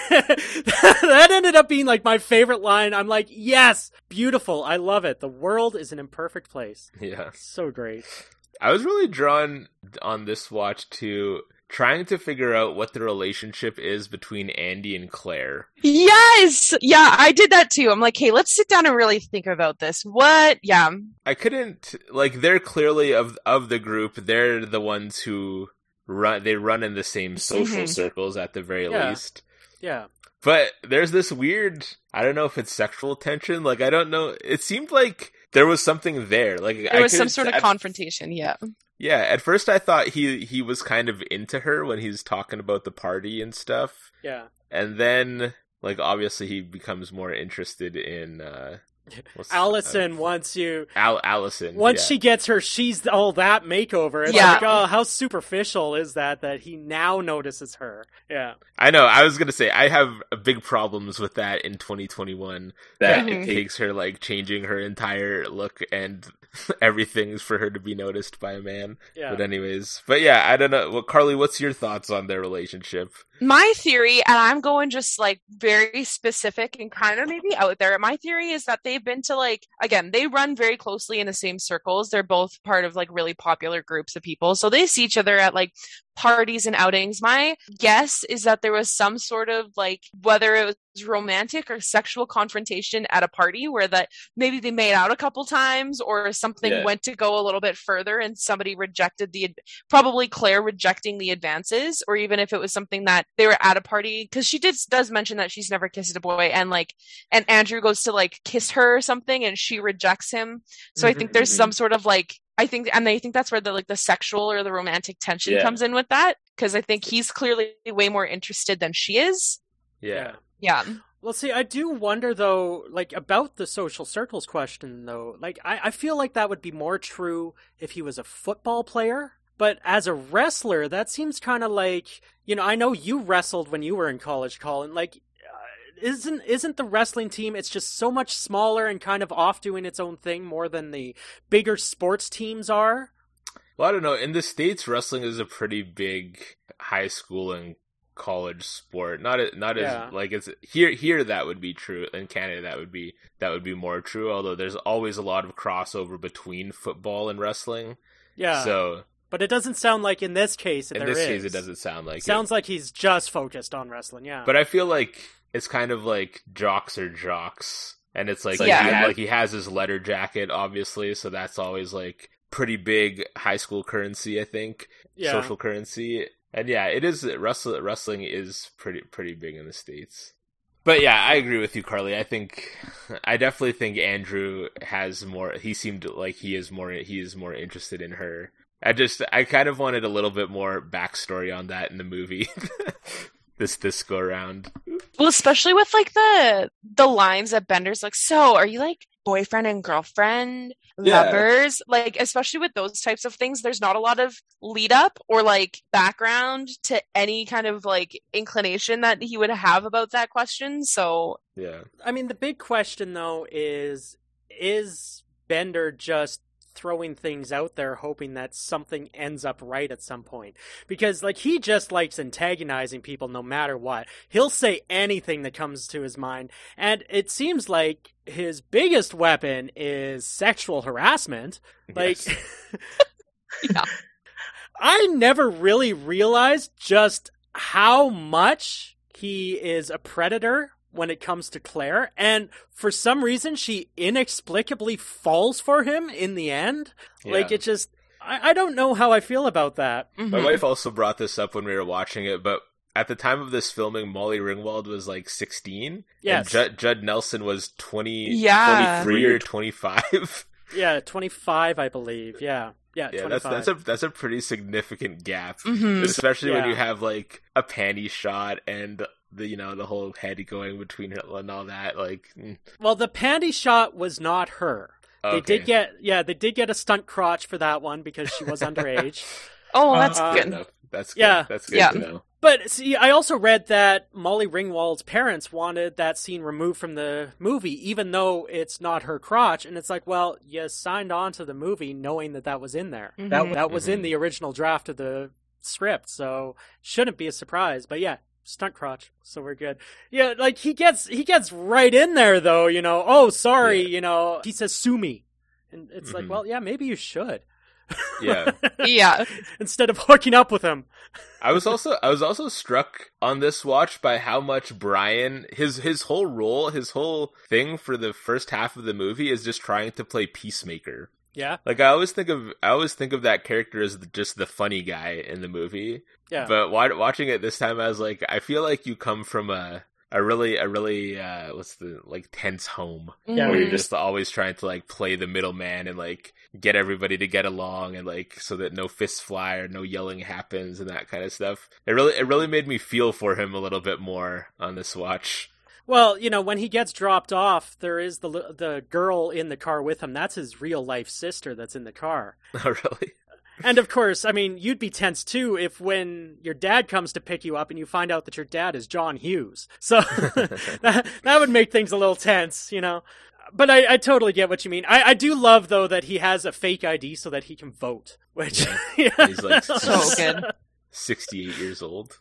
that ended up being like my favorite line. I'm like, yes, beautiful. I love it. The world is an imperfect place. Yeah. So great. I was really drawn on this watch to trying to figure out what the relationship is between Andy and Claire. Yes! Yeah, I did that too. I'm like, hey, let's sit down and really think about this. What? Yeah. I couldn't, like, they're clearly of the group, they're the ones who run in the same social circles at the very least. Yeah. But there's this weird, I don't know if it's sexual tension, like, I don't know, it seemed like there was something there. Like there was some sort of confrontation, yeah. Yeah, at first I thought he was kind of into her when he's talking about the party and stuff. Yeah. And then, like, obviously he becomes more interested in, Allison wants you. Allison. Once she gets her she's all that makeover, it's like, oh, how superficial is that he now notices her. Yeah. I know, I was gonna say, I have big problems with that in 2021. That it takes her, like, changing her entire look and everything for her to be noticed by a man. Yeah. But anyways, I don't know. Well, Carly, what's your thoughts on their relationship? My theory, and I'm going just like very specific and kind of maybe out there, my theory is that they've been to, like, again, they run very closely in the same circles. They're both part of like really popular groups of people. So they see each other at like parties and outings. My guess is that there was some sort of, like, whether it was romantic or sexual confrontation at a party where that maybe they made out a couple times or something went to go a little bit further and somebody rejected probably Claire rejecting the advances, or even if it was something that they were at a party, because she does mention that she's never kissed a boy, and Andrew goes to like kiss her or something and she rejects him. So I think there's some sort of like, I think that's where the sexual or the romantic tension comes in with that, because I think he's clearly way more interested than she is. Yeah. Well, see, I do wonder, though, like, about the social circles question, though. Like, I feel like that would be more true if he was a football player. But as a wrestler, that seems kind of like, I know you wrestled when you were in college, Colin. Like, isn't the wrestling team, it's just so much smaller and kind of off doing its own thing more than the bigger sports teams are? Well, I don't know. In the States, wrestling is a pretty big high school and college sport. Not as like it's here that would be true. In Canada that would be more true, although there's always a lot of crossover between football and wrestling. Yeah. So, but it doesn't sound like in this case it doesn't sound like Sounds like he's just focused on wrestling, yeah. But I feel like it's kind of like jocks are jocks, and it's like he has his letter jacket, obviously, so that's always like pretty big high school currency, I think. Social currency. And yeah, it is, wrestling is pretty big in the States. But yeah, I agree with you, Carly. I definitely think Andrew has more, he seemed like he is more interested in her. I kind of wanted a little bit more backstory on that in the movie. this go around. Well, especially with like the lines that Bender's like, so are you like boyfriend and girlfriend, lovers? Like, especially with those types of things, there's not a lot of lead up or like background to any kind of like inclination that he would have about that question. So yeah, I mean, the big question though is Bender just throwing things out there hoping that something ends up right at some point? Because like he just likes antagonizing people no matter what. He'll say anything that comes to his mind, and it seems like his biggest weapon is sexual harassment. Like yeah. I never really realized just how much he is a predator when it comes to Claire, and for some reason she inexplicably falls for him in the end. Yeah. Like, it just, I don't know how I feel about that. My wife also brought this up when we were watching it, but at the time of this filming, Molly Ringwald was like 16. Yes. And Judd Nelson was 23 or 25. Yeah, 25, I believe. Yeah, 25. that's a pretty significant gap, especially when you have like a panty shot and the whole head going between her and all that. Like, well, the panty shot was not her. Okay. They did get a stunt crotch for that one because she was underage. Oh, that's good. enough. That's good. Yeah. That's good to know. But see, I also read that Molly Ringwald's parents wanted that scene removed from the movie, even though it's not her crotch. And it's like, well, you signed on to the movie knowing that was in there. That was in the original draft of the script, so shouldn't be a surprise. But yeah, stunt crotch, so we're good. Yeah, like he gets right in there though. Oh, sorry. He says sue me, and it's like, well, yeah, maybe you should. Yeah. Yeah. Instead of hooking up with him. I was also struck on this watch by how much Brian, his whole role, his whole thing for the first half of the movie is just trying to play peacemaker. Yeah. Like I always think of that character as just the funny guy in the movie. Yeah. But watching it this time, I was like, I feel like you come from a really tense home where you're just always trying to like play the middleman and like get everybody to get along and like so that no fists fly or no yelling happens and that kind of stuff. It really made me feel for him a little bit more on this watch. Well, when he gets dropped off, there is the girl in the car with him. That's his real life sister that's in the car. Oh, really? And of course, I mean, you'd be tense too if when your dad comes to pick you up and you find out that your dad is John Hughes. So that would make things a little tense, But I totally get what you mean. I do love, though, that he has a fake ID so that he can vote. Which he's like so good. 68 years old.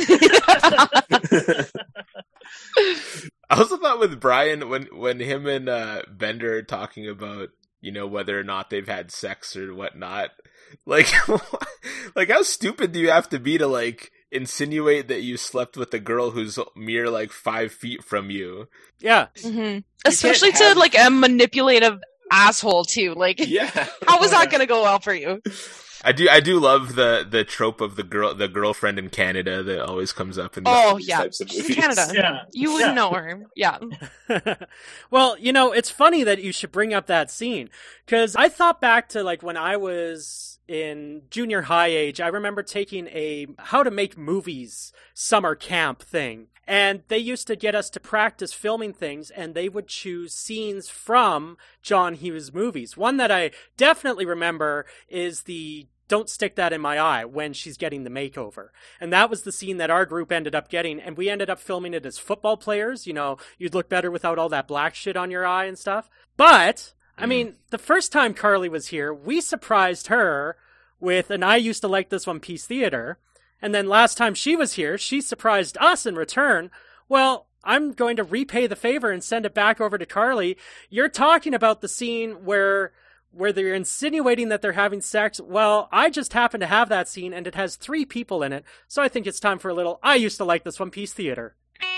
I also thought with Brian, when him and Bender are talking about, whether or not they've had sex or whatnot, like, like how stupid do you have to be to like insinuate that you slept with a girl who's mere like 5 feet from you? Yeah. Mm-hmm. Especially to like a manipulative asshole too. Like, yeah. How was that going to go well for you? I do love the trope of the girlfriend in Canada that always comes up in these types of movies. In Canada. Yeah. You wouldn't know her. Yeah. Well, it's funny that you should bring up that scene because I thought back to like when I was in junior high age. I remember taking a how to make movies summer camp thing. And they used to get us to practice filming things, and they would choose scenes from John Hughes movies. One that I definitely remember is the "Don't Stick That in My Eye" when she's getting the makeover. And that was the scene that our group ended up getting, and we ended up filming it as football players. You'd look better without all that black shit on your eye and stuff. But, I mean, the first time Carly was here, we surprised her with an "I Used to Like This One Piece Theater." And then last time she was here, she surprised us in return. Well, I'm going to repay the favor and send it back over to Carly. You're talking about the scene where they're insinuating that they're having sex. Well, I just happen to have that scene, and it has 3 people in it. So I think it's time for a little "I Used to Like This One Piece Theater."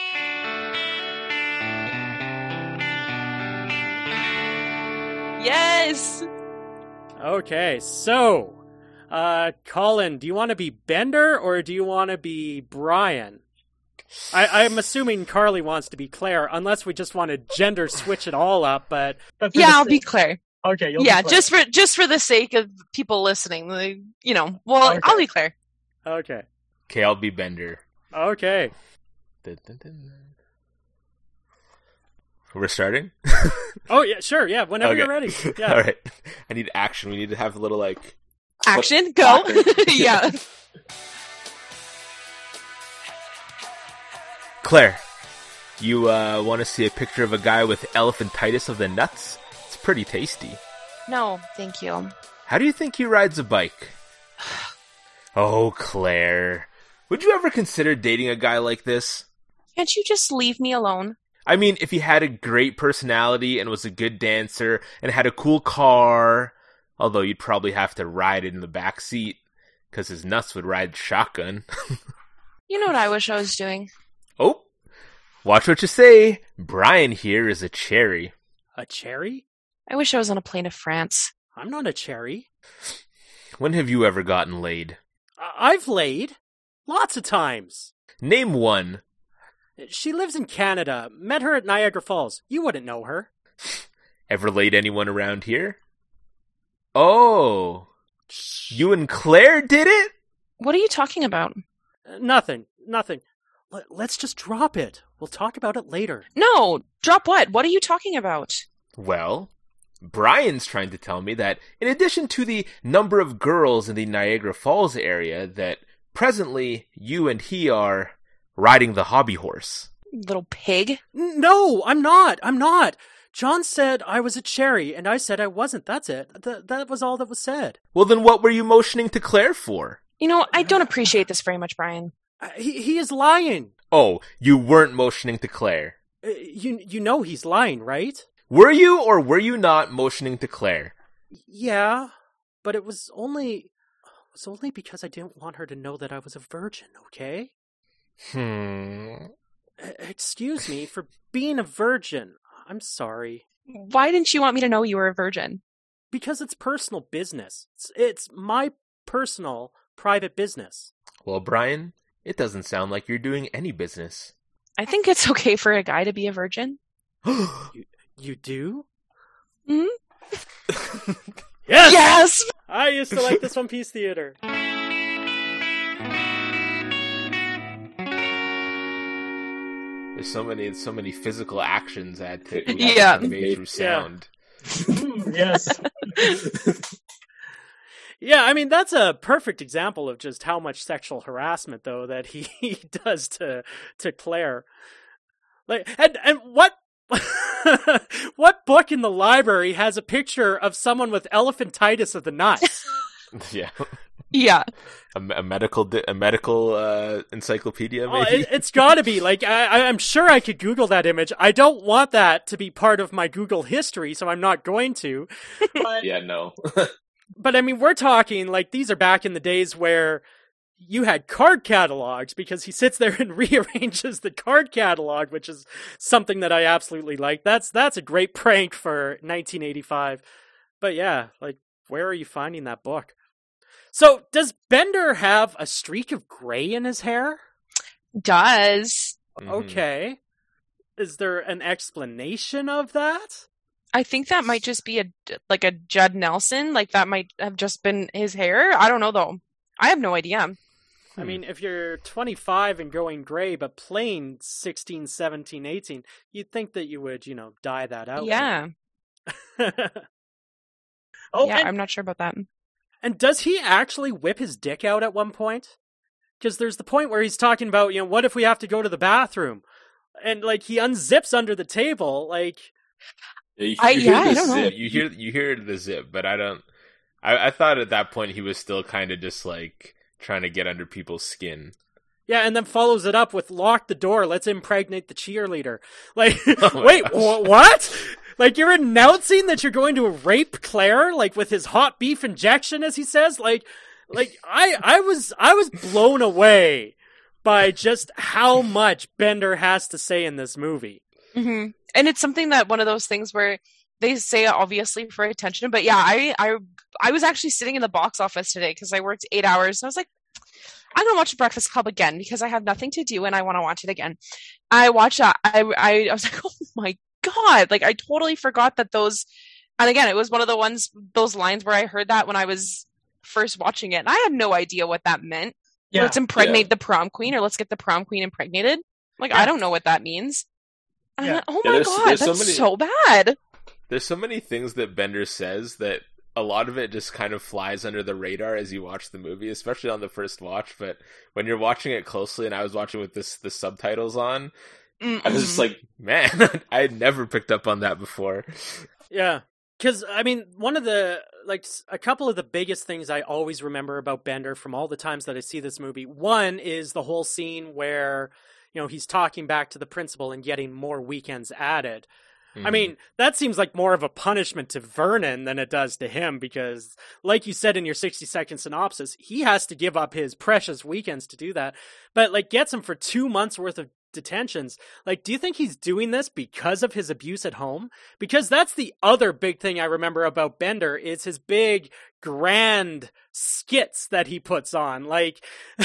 Yes! Okay, so... Colin, do you want to be Bender or do you want to be Brian? I'm assuming Carly wants to be Claire, unless we just want to gender switch it all up. But yeah, I'll be Claire. Okay, yeah, just for the sake of people listening, okay. I'll be Claire. Okay, I'll be Bender. Okay. We're starting? Oh yeah, sure, yeah. Whenever you're ready. Yeah. All right. I need action. We need to have a little like. Action, go! Yeah. Claire, you want to see a picture of a guy with elephantitis of the nuts? It's pretty tasty. No, thank you. How do you think he rides a bike? Oh, Claire. Would you ever consider dating a guy like this? Can't you just leave me alone? I mean, if he had a great personality and was a good dancer and had a cool car... Although you'd probably have to ride it in the back seat, because his nuts would ride shotgun. You know what I wish I was doing? Oh, Watch what you say. Brian here is a cherry. A cherry? I wish I was on a plane to France. I'm not a cherry. When have you ever gotten laid? I've laid. Lots of times. Name one. She lives in Canada. Met her at Niagara Falls. You wouldn't know her. Ever laid anyone around here? Oh. You and Claire did it? What are you talking about? Nothing. Let's just drop it. We'll talk about it later. No, drop what? What are you talking about? Well, Brian's trying to tell me that in addition to the number of girls in the Niagara Falls area, that presently you and he are riding the hobby horse. Little pig. No, I'm not. John said I was a cherry, and I said I wasn't. That's it. That was all that was said. Well, then what were you motioning to Claire for? You know, I don't appreciate this very much, Brian. He is lying. Oh, you weren't motioning to Claire. You know he's lying, right? Were you or were you not motioning to Claire? Yeah, but it was only because I didn't want her to know that I was a virgin, okay? Excuse me for being a virgin. I'm sorry. Why didn't you want me to know you were a virgin? Because it's personal business. It's my personal, private business. Well, Brian, it doesn't sound like you're doing any business. I think it's okay for a guy to be a virgin. You do? Hmm? Yes! Yes! I used to like this One Piece theater. There's so many physical actions that to Yeah. convey through sound. Yes. Yeah, I mean, that's a perfect example of just how much sexual harassment, though, that he does to Claire. Like, and what what book in the library has a picture of someone with elephantitis of the nuts? Yeah. Yeah. A medical encyclopedia, maybe? It's gotta be. Like, I'm sure I could Google that image. I don't want that to be part of my Google history, so I'm not going to. But, yeah, no. But I mean, we're talking, like, these are back in the days where you had card catalogs, because he sits there and rearranges the card catalog, which is something that I absolutely like. That's a great prank for 1985. But yeah, like, where are you finding that book? So, does Bender have a streak of gray in his hair? Does. Okay. Is there an explanation of that? I think that might just be a Judd Nelson. Like, that might have just been his hair. I don't know, though. I have no idea. I mean, if you're 25 and going gray, but plain 16, 17, 18, you'd think that you would, dye that out. Yeah. I'm not sure about that. And does he actually whip his dick out at one point? Because there's the point where he's talking about, what if we have to go to the bathroom? And, like, he unzips under the table, like... I don't know. You hear the zip, but I don't... I thought at that point he was still kind of just, like, trying to get under people's skin. Yeah, and then follows it up with lock the door, let's impregnate the cheerleader. Like, wait, what? Like, you're announcing that you're going to rape Claire, like, with his hot beef injection, as he says? Like, I was blown away by just how much Bender has to say in this movie. Mm-hmm. And it's something that one of those things where they say obviously for attention, but yeah, I was actually sitting in the box office today because I worked 8 hours. And I was like, I'm gonna watch The Breakfast Club again because I have nothing to do and I want to watch it again. I watched that. I was like, oh my god! Like, I totally forgot that those. And again, it was one of those lines where I heard that when I was first watching it, and I had no idea what that meant. Yeah, let's impregnate the prom queen, or let's get the prom queen impregnated. Like, I don't know what that means. And I'm like, oh my god, that's so bad. There's so many things that Bender says that a lot of it just kind of flies under the radar as you watch the movie, especially on the first watch. But when you're watching it closely, and I was watching with the subtitles on, I was just like, man, I had never picked up on that before. Yeah. Because, I mean, a couple of the biggest things I always remember about Bender from all the times that I see this movie, one is the whole scene where, he's talking back to the principal and getting more weekends added. Mm-hmm. I mean, that seems like more of a punishment to Vernon than it does to him because, like you said in your 60-second synopsis, he has to give up his precious weekends to do that. But, like, gets him for 2 months worth of detentions. Like, do you think he's doing this because of his abuse at home? Because that's the other big thing I remember about Bender is his big, grand skits that he puts on. Like,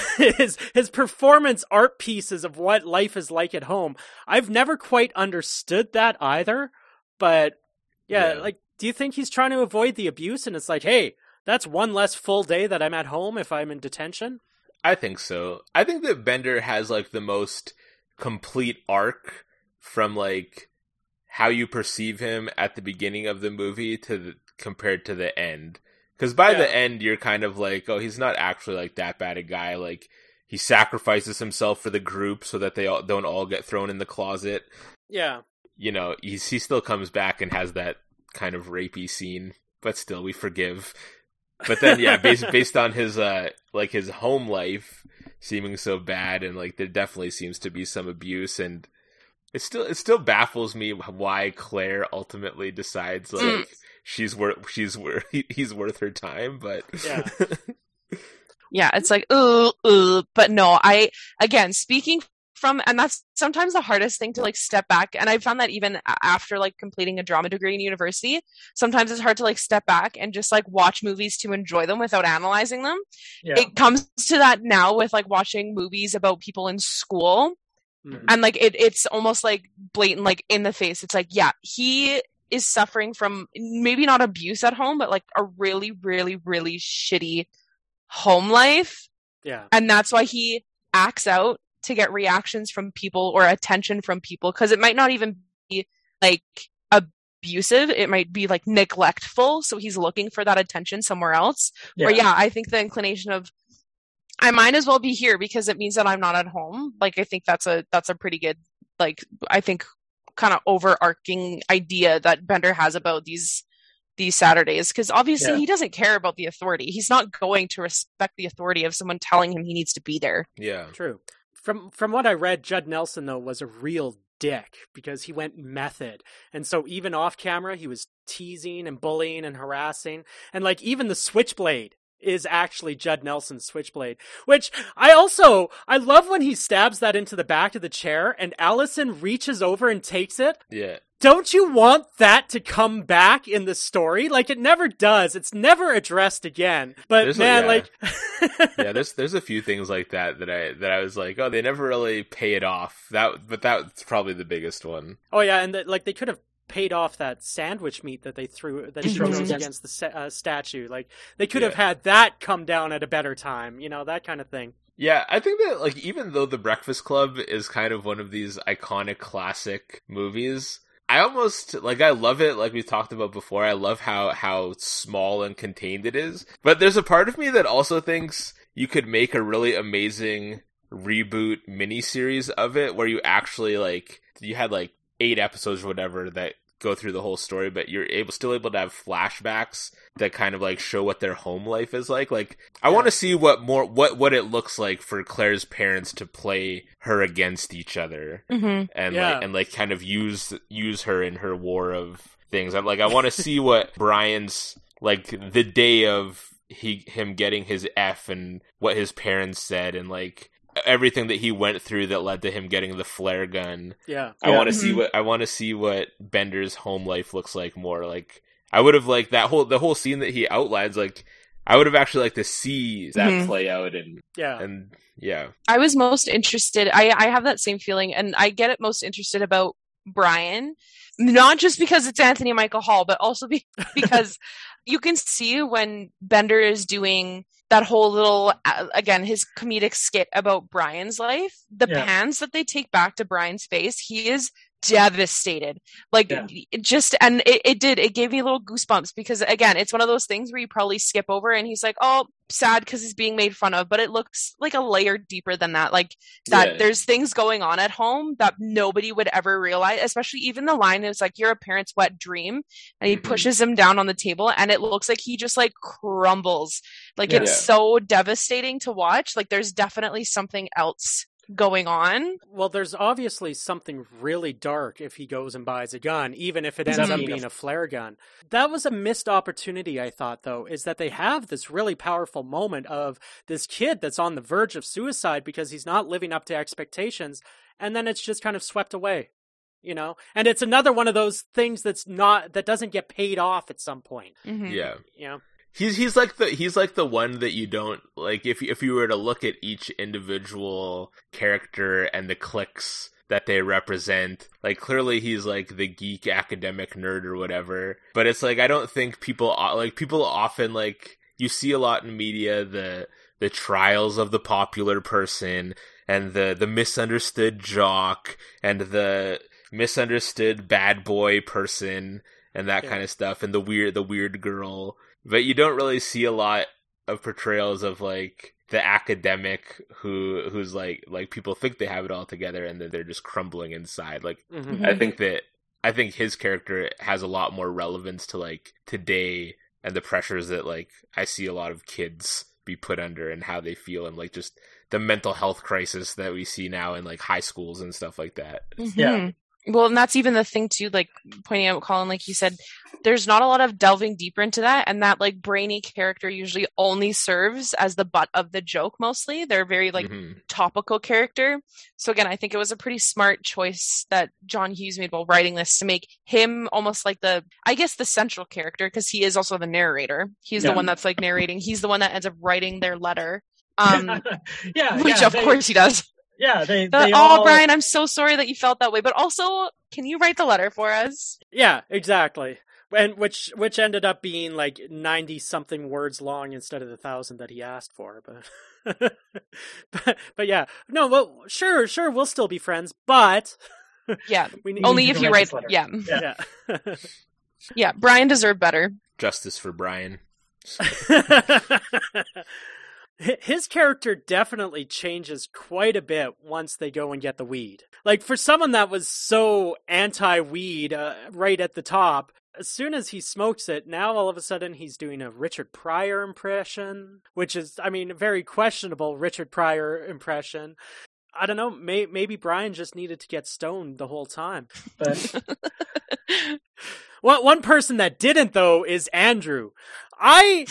his performance art pieces of what life is like at home. I've never quite understood that either, but yeah, like, do you think he's trying to avoid the abuse and it's like, hey, that's one less full day that I'm at home if I'm in detention? I think so. I think that Bender has, like, the most complete arc from, like, how you perceive him at the beginning of the movie compared to the end. Because by the end, you're kind of like, oh, he's not actually, like, that bad a guy. Like, he sacrifices himself for the group so that they don't all get thrown in the closet. Yeah. You know, he still comes back and has that kind of rapey scene, but still, we forgive. But then, yeah, based on his, like, his home life seeming so bad, and, like, there definitely seems to be some abuse, and it still baffles me why Claire ultimately decides, like, he's worth her time, but... Yeah. Yeah, it's like, but no, speaking from, and that's sometimes the hardest thing to, like, step back, and I found that even after, like, completing a drama degree in university, sometimes it's hard to, like, step back and just, like, watch movies to enjoy them without analyzing them. Yeah. It comes to that now with, like, watching movies about people in school, and, like, it's almost, like, blatant, like, in the face. It's like, yeah, he is suffering from maybe not abuse at home, but, like, a really, really, really shitty home life. Yeah. And that's why he acts out to get reactions from people or attention from people, because it might not even be, like, abusive. It might be, like, neglectful. So he's looking for that attention somewhere else. Yeah. Or I think the inclination of, I might as well be here because it means that I'm not at home. Like, I think that's a pretty good, like, I think kind of overarching idea that Bender has about these Saturdays, because obviously he doesn't care about the authority. He's not going to respect the authority of someone telling him he needs to be there. Yeah, true. From what I read, Judd Nelson, though, was a real dick because he went method. And so even off camera, he was teasing and bullying and harassing. And, like, even the Switchblade is actually Judd Nelson's Switchblade, which I love when he stabs that into the back of the chair and Allison reaches over and takes it. Yeah. Don't you want that to come back in the story? Like, it never does. It's never addressed again. But there's there's a few things like that I was like, oh, they never really pay it off. But that's probably the biggest one. Oh yeah, and they could have paid off that sandwich meat that he throws against the statue. Like, they could have had that come down at a better time. You know, that kind of thing. Yeah, I think that, like, even though The Breakfast Club is kind of one of these iconic classic movies, I almost, like, I love it, like we talked about before. I love how small and contained it is. But there's a part of me that also thinks you could make a really amazing reboot miniseries of it, where you actually, like, you had, like, 8 episodes or whatever that go through the whole story, but you're still able to have flashbacks that kind of, like, show what their home life is like. Like, I want to see what it looks like for Claire's parents to play her against each other, and kind of use her in her war of things. I'm like, I want to see what Brian's, like, the day of him getting his F and what his parents said, and, like, everything that he went through that led to him getting the flare gun. Yeah. I want to see what Bender's home life looks like more. Like, I would have liked the whole scene that he outlines, like, I would have actually liked to see that play out, and I was most interested, I have that same feeling, and I get it most interested about Brian, not just because it's Anthony Michael Hall, but also because you can see when Bender is doing that whole little, again, his comedic skit about Brian's life, the pans that they take back to Brian's face, he is devastated. Like, it gave me little goosebumps, because, again, it's one of those things where you probably skip over and he's like, oh, sad because he's being made fun of, but it looks like a layer deeper than that. Like, that there's things going on at home that nobody would ever realize, especially even the line is like, you're a parent's wet dream, and he pushes him down on the table and it looks like he just, like, crumbles. Like, it's so devastating to watch. Like, there's definitely something else going on. Well, there's obviously something really dark if he goes and buys a gun, even if it ends up being a flare gun. That was a missed opportunity, I thought, though, is that they have this really powerful moment of this kid that's on the verge of suicide because he's not living up to expectations, and then it's just kind of swept away, you know? And it's another one of those things that doesn't get paid off at some point. Mm-hmm. Yeah. You know? He's like the one that you don't like if you were to look at each individual character and the cliques that they represent, like clearly he's like the geek academic nerd or whatever, but it's like I don't think people often, like, you see a lot in media the trials of the popular person and the misunderstood jock and the misunderstood bad boy person and that kind of stuff, and the weird girl. But you don't really see a lot of portrayals of like the academic who's like people think they have it all together and then they're just crumbling inside. Like Mm-hmm. I think his character has a lot more relevance to like today and the pressures that like I see a lot of kids be put under and how they feel, and like just the mental health crisis that we see now in like high schools and stuff like that. Mm-hmm. Yeah. Well, and that's even the thing too, like pointing out, Colin, like you said, there's not a lot of delving deeper into that, and that like brainy character usually only serves as the butt of the joke mostly. They're very like topical character. So again, I think it was a pretty smart choice that John Hughes made while writing this to make him almost like the central character, because he is also the narrator. He's the one that's like narrating. He's the one that ends up writing their letter. Which of course he does. Yeah, they Brian, I'm so sorry that you felt that way, but also, can you write the letter for us? Yeah, exactly. And which ended up being like 90-something words long instead of the 1,000 that he asked for. But, but yeah, no, well, sure, we'll still be friends, but yeah, only if you write, yeah. Yeah, Brian deserved better. Justice for Brian. His character definitely changes quite a bit once they go and get the weed. Like, for someone that was so anti-weed right at the top, as soon as he smokes it, now all of a sudden he's doing a Richard Pryor impression, which is, I mean, a very questionable Richard Pryor impression. I don't know, maybe Brian just needed to get stoned the whole time. But one person that didn't, though, is Andrew. I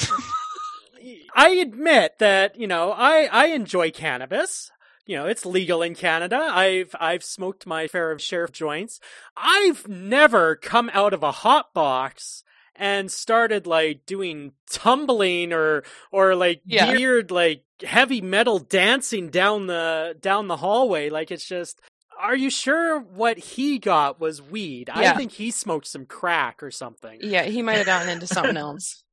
admit that, you know, I enjoy cannabis. You know, it's legal in Canada. I've smoked my fair share of joints. I've never come out of a hot box and started like doing tumbling or like weird like heavy metal dancing down the hallway. Like, it's just, are you sure what he got was weed? Yeah. I think he smoked some crack or something. Yeah, he might have gotten into something else.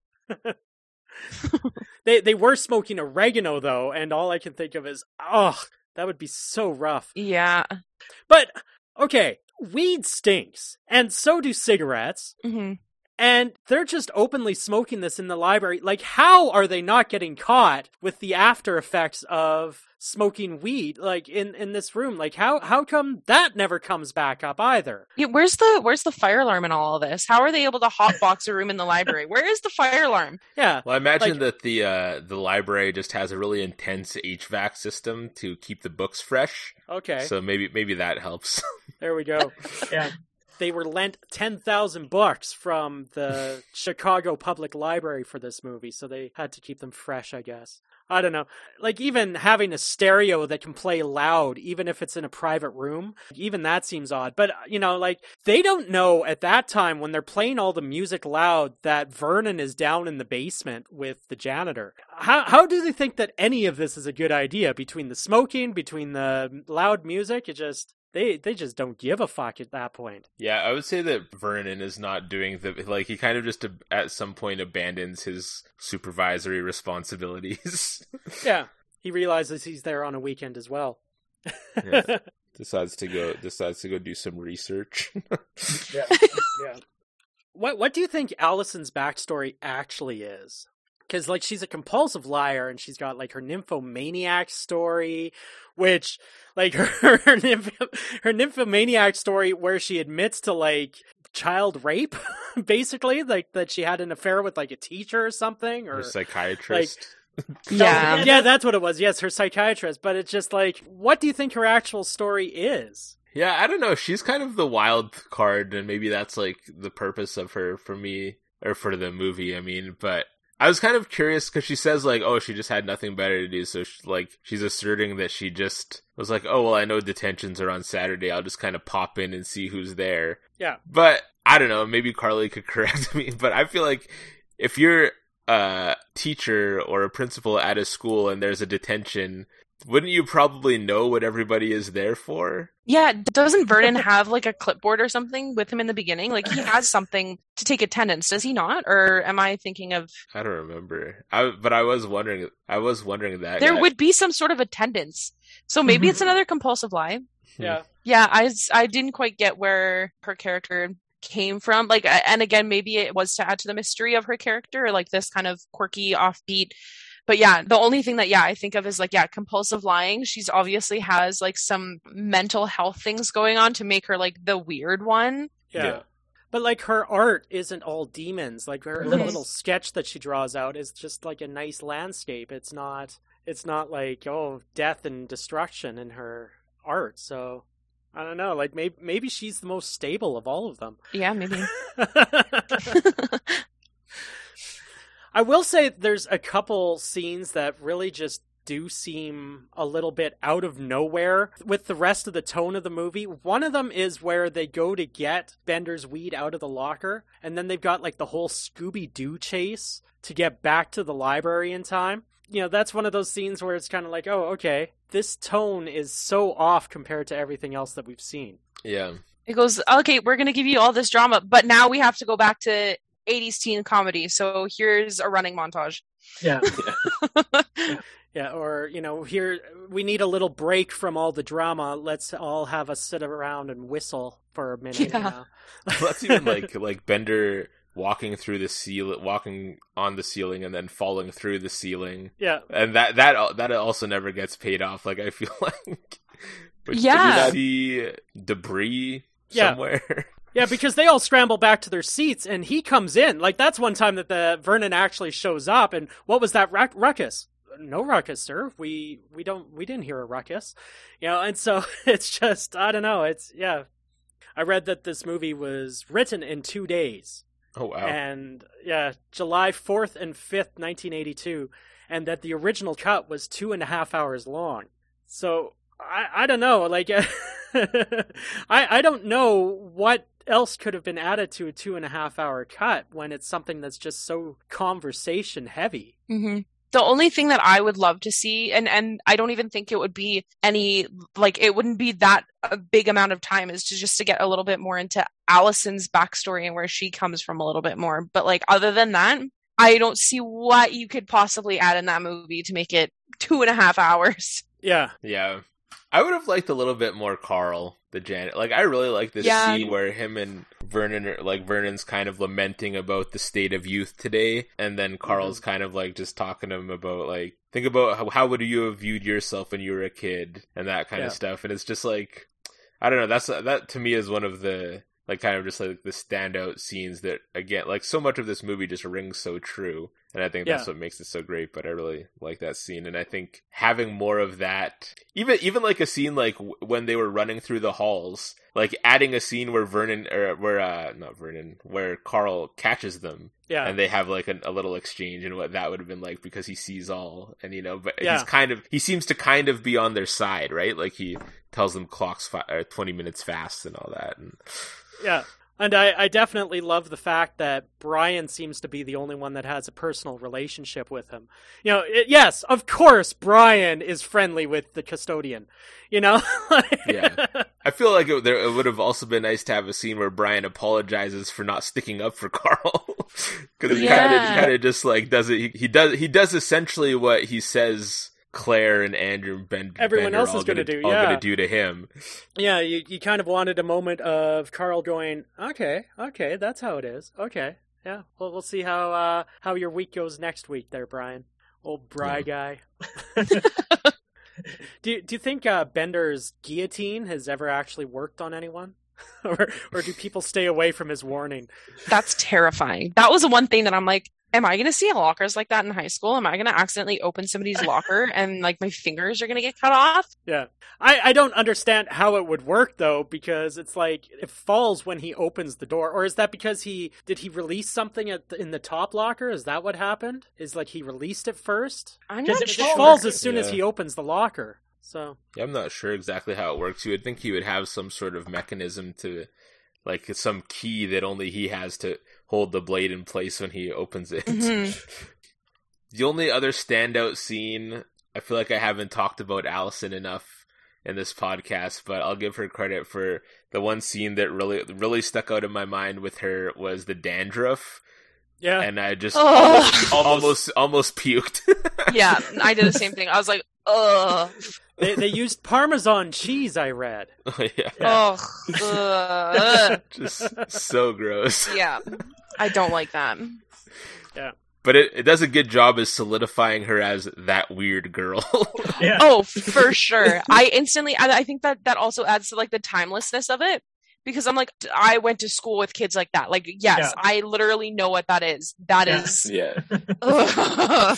They were smoking oregano though, and all I can think of is, that would be so rough. Yeah. But okay, weed stinks, and so do cigarettes. Mm-hmm. And they're just openly smoking this in the library. Like, how are they not getting caught with the after effects of smoking weed, like, in this room? Like, how come that never comes back up either? Yeah, where's the fire alarm in all of this? How are they able to hotbox a room in the library? Where is the fire alarm? Yeah. Well, I imagine that the library just has a really intense HVAC system to keep the books fresh. Okay. So maybe that helps. There we go. Yeah. They were lent 10,000 bucks from the Chicago Public Library for this movie, so they had to keep them fresh, I guess. I don't know. Like, even having a stereo that can play loud, even if it's in a private room, even that seems odd. But, you know, like, they don't know at that time when they're playing all the music loud that Vernon is down in the basement with the janitor. How do they think that any of this is a good idea? Between the smoking, between the loud music, it just... They just don't give a fuck at that point. Yeah, I would say that Vernon is not doing he kind of just at some point abandons his supervisory responsibilities. Yeah, he realizes he's there on a weekend as well. Yeah. Decides to go do some research. Yeah. What do you think Allison's backstory actually is? Because, like, she's a compulsive liar, and she's got, like, her nymphomaniac story, which, like, her nymphomaniac story where she admits to, like, child rape, basically, like, that she had an affair with, like, a teacher or something, or a psychiatrist. Yeah. Yeah, that's what it was. Yes, her psychiatrist. But it's just like, what do you think her actual story is? Yeah, I don't know. She's kind of the wild card, and maybe that's like the purpose of her for me, or for the movie, I mean. But I was kind of curious because she says like, oh, she just had nothing better to do. So she's asserting that she just was like, oh, well, I know detentions are on Saturday. I'll just kind of pop in and see who's there. Yeah. But I don't know. Maybe Carly could correct me. But I feel like if you're a teacher or a principal at a school and there's a detention, wouldn't you probably know what everybody is there for? Yeah, doesn't Vernon have like a clipboard or something with him in the beginning? Like he has something to take attendance, does he not? Or am I thinking of? I don't remember. But I was wondering that. There would be some sort of attendance. So maybe it's another compulsive lie. Yeah. Yeah, I didn't quite get where her character came from. Like, and again, maybe it was to add to the mystery of her character, like this kind of quirky, offbeat. But yeah, the only thing that, I think of is like, compulsive lying. She's obviously has like some mental health things going on to make her like the weird one. Yeah. But like her art isn't all demons. Like her little sketch that she draws out is just like a nice landscape. It's not like, oh, death and destruction in her art. So I don't know. Like maybe she's the most stable of all of them. Yeah, maybe. I will say there's a couple scenes that really just do seem a little bit out of nowhere with the rest of the tone of the movie. One of them is where they go to get Bender's weed out of the locker, and then they've got like the whole Scooby-Doo chase to get back to the library in time. You know, that's one of those scenes where it's kind of like, oh, okay, this tone is so off compared to everything else that we've seen. Yeah. It goes, okay, we're going to give you all this drama, but now we have to go back to 80s teen comedy. So here's a running montage. Yeah. Yeah, or, you know, here, we need a little break from all the drama. Let's all have us sit around and whistle for a minute. Yeah. You know? Well, that's even like Bender walking through the ceiling, walking on the ceiling and then falling through the ceiling. Yeah. And that also never gets paid off. Like, I feel like, but Yeah. did you see debris somewhere? Yeah, because they all scramble back to their seats, and he comes in. Like, that's one time that the Vernon actually shows up, and what was that ruckus? No ruckus, sir. We didn't hear a ruckus. You know, and so it's just, I don't know. I read that this movie was written in 2 days. Oh, wow. And, July 4th and 5th, 1982, and that the original cut was 2.5 hours long. So, I don't know, like, I don't know what else could have been added to a 2.5 hour cut when it's something that's just so conversation heavy. Mm-hmm. The only thing that I would love to see, and I don't even think it would be it wouldn't be that a big amount of time, is to get a little bit more into Allison's backstory and where she comes from a little bit more. But like, other than that, I don't see what you could possibly add in that movie to make it 2.5 hours. Yeah. Yeah. I would have liked a little bit more Carl, the janitor. Like, I really like this scene where him and Vernon are, like, Vernon's kind of lamenting about the state of youth today, and then Carl's kind of, like, just talking to him about, like, think about how would you have viewed yourself when you were a kid, and that kind of stuff. And it's just, like, I don't know, that to me is one of the, like, kind of just, like, the standout scenes that, again, like, so much of this movie just rings so true. And I think that's what makes it so great, but I really like that scene. And I think having more of that, even like a scene like when they were running through the halls, like adding a scene where where Carl catches them. Yeah. And they have like a little exchange and what that would have been like, because he sees all, and you know, but he seems to kind of be on their side, right? Like he tells them clocks 20 minutes fast and all that. And yeah. And I definitely love the fact that Brian seems to be the only one that has a personal relationship with him. You know, yes, of course, Brian is friendly with the custodian, you know? Yeah. I feel like it would have also been nice to have a scene where Brian apologizes for not sticking up for Carl. Because he kind of just like does it. He does essentially what he says Claire and Andrew and Ben. Everyone else is going to do. Going to do to him. Yeah, you kind of wanted a moment of Carl going, okay, that's how it is. Okay, yeah. Well, we'll see how your week goes next week, there, Brian. Old Bry guy. Do you think Bender's guillotine has ever actually worked on anyone? or do people stay away from his warning? That's terrifying. That was the one thing that I'm like, am I going to see lockers like that in high school? Am I going to accidentally open somebody's locker and like my fingers are going to get cut off? Yeah. I don't understand how it would work though, because it's like it falls when he opens the door. Or is that because did he release something in the top locker? Is that what happened? Is like he released it first? I'm 'Cause not it It sure. falls as soon as he opens the locker. So Yeah, I'm not sure exactly how it works. You would think he would have some sort of mechanism to, like, some key that only he has to hold the blade in place when he opens it. Mhm. The only other standout scene, I feel like I haven't talked about Allison enough in this podcast, but I'll give her credit for the one scene that really stuck out in my mind with her was the dandruff. yeah. And I just Ugh. almost puked. Yeah, I did the same thing. I was like, ugh. They used Parmesan cheese, I read. Yeah. Ugh. Ugh. Just so gross. Yeah, I don't like that. But it does a good job as solidifying her as that weird girl. Yeah. Oh, for sure. I think that also adds to like the timelessness of it, because I'm like, I went to school with kids like that. Like, yes, Yeah. I literally know what that is. That Yeah. is. Yeah. Ugh.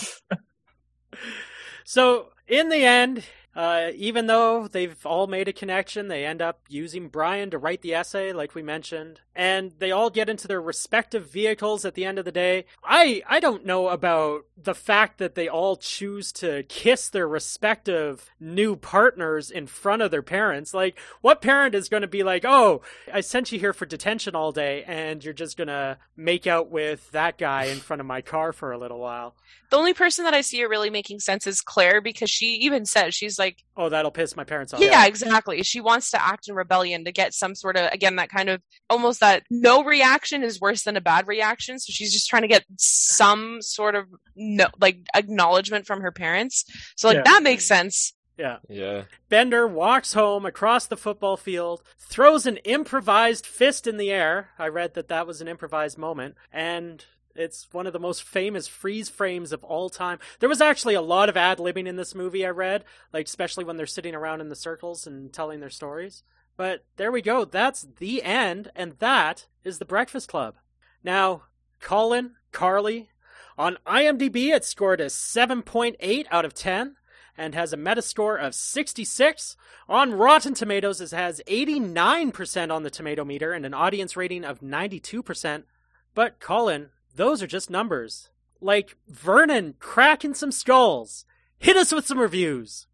So in the end, even though they've all made a connection, they end up using Brian to write the essay, like we mentioned, and they all get into their respective vehicles at the end of the day. I don't know about the fact that they all choose to kiss their respective new partners in front of their parents. Like, what parent is going to be like, oh, I sent you here for detention all day, and you're just going to make out with that guy in front of my car for a little while? The only person that I see it really making sense is Claire, because she even says, she's like, Oh, that'll piss my parents off. yeah, exactly. She wants to act in rebellion to get some sort of, again, that kind of almost that no reaction is worse than a bad reaction. So she's just trying to get some sort of acknowledgement from her parents. So like Yeah. that makes sense. Yeah. Yeah. Bender walks home across the football field, throws an improvised fist in the air. I read that was an improvised moment, and it's one of the most famous freeze frames of all time. There was actually a lot of ad-libbing in this movie, I read, like especially when they're sitting around in the circles and telling their stories. But there we go. That's the end, and that is The Breakfast Club. Now, Colin, Carly, on IMDb it scored a 7.8 out of 10 and has a Metascore of 66. On Rotten Tomatoes it has 89% on the tomato meter and an audience rating of 92%. But Colin, those are just numbers. Like Vernon cracking some skulls. Hit us with some reviews.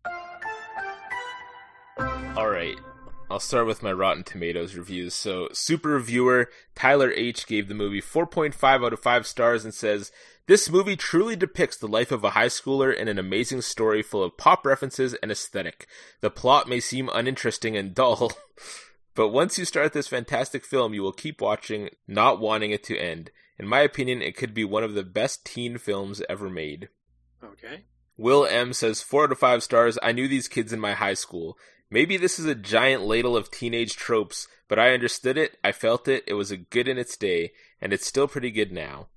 Alright, I'll start with my Rotten Tomatoes reviews. So, super reviewer Tyler H. gave the movie 4.5 out of 5 stars and says, "This movie truly depicts the life of a high schooler in an amazing story full of pop references and aesthetic. The plot may seem uninteresting and dull, but once you start this fantastic film, you will keep watching, not wanting it to end. In my opinion, it could be one of the best teen films ever made." Okay. Will M. says, 4 out of 5 stars. "I knew these kids in my high school. Maybe this is a giant ladle of teenage tropes, but I understood it, I felt it, it was good in its day, and it's still pretty good now."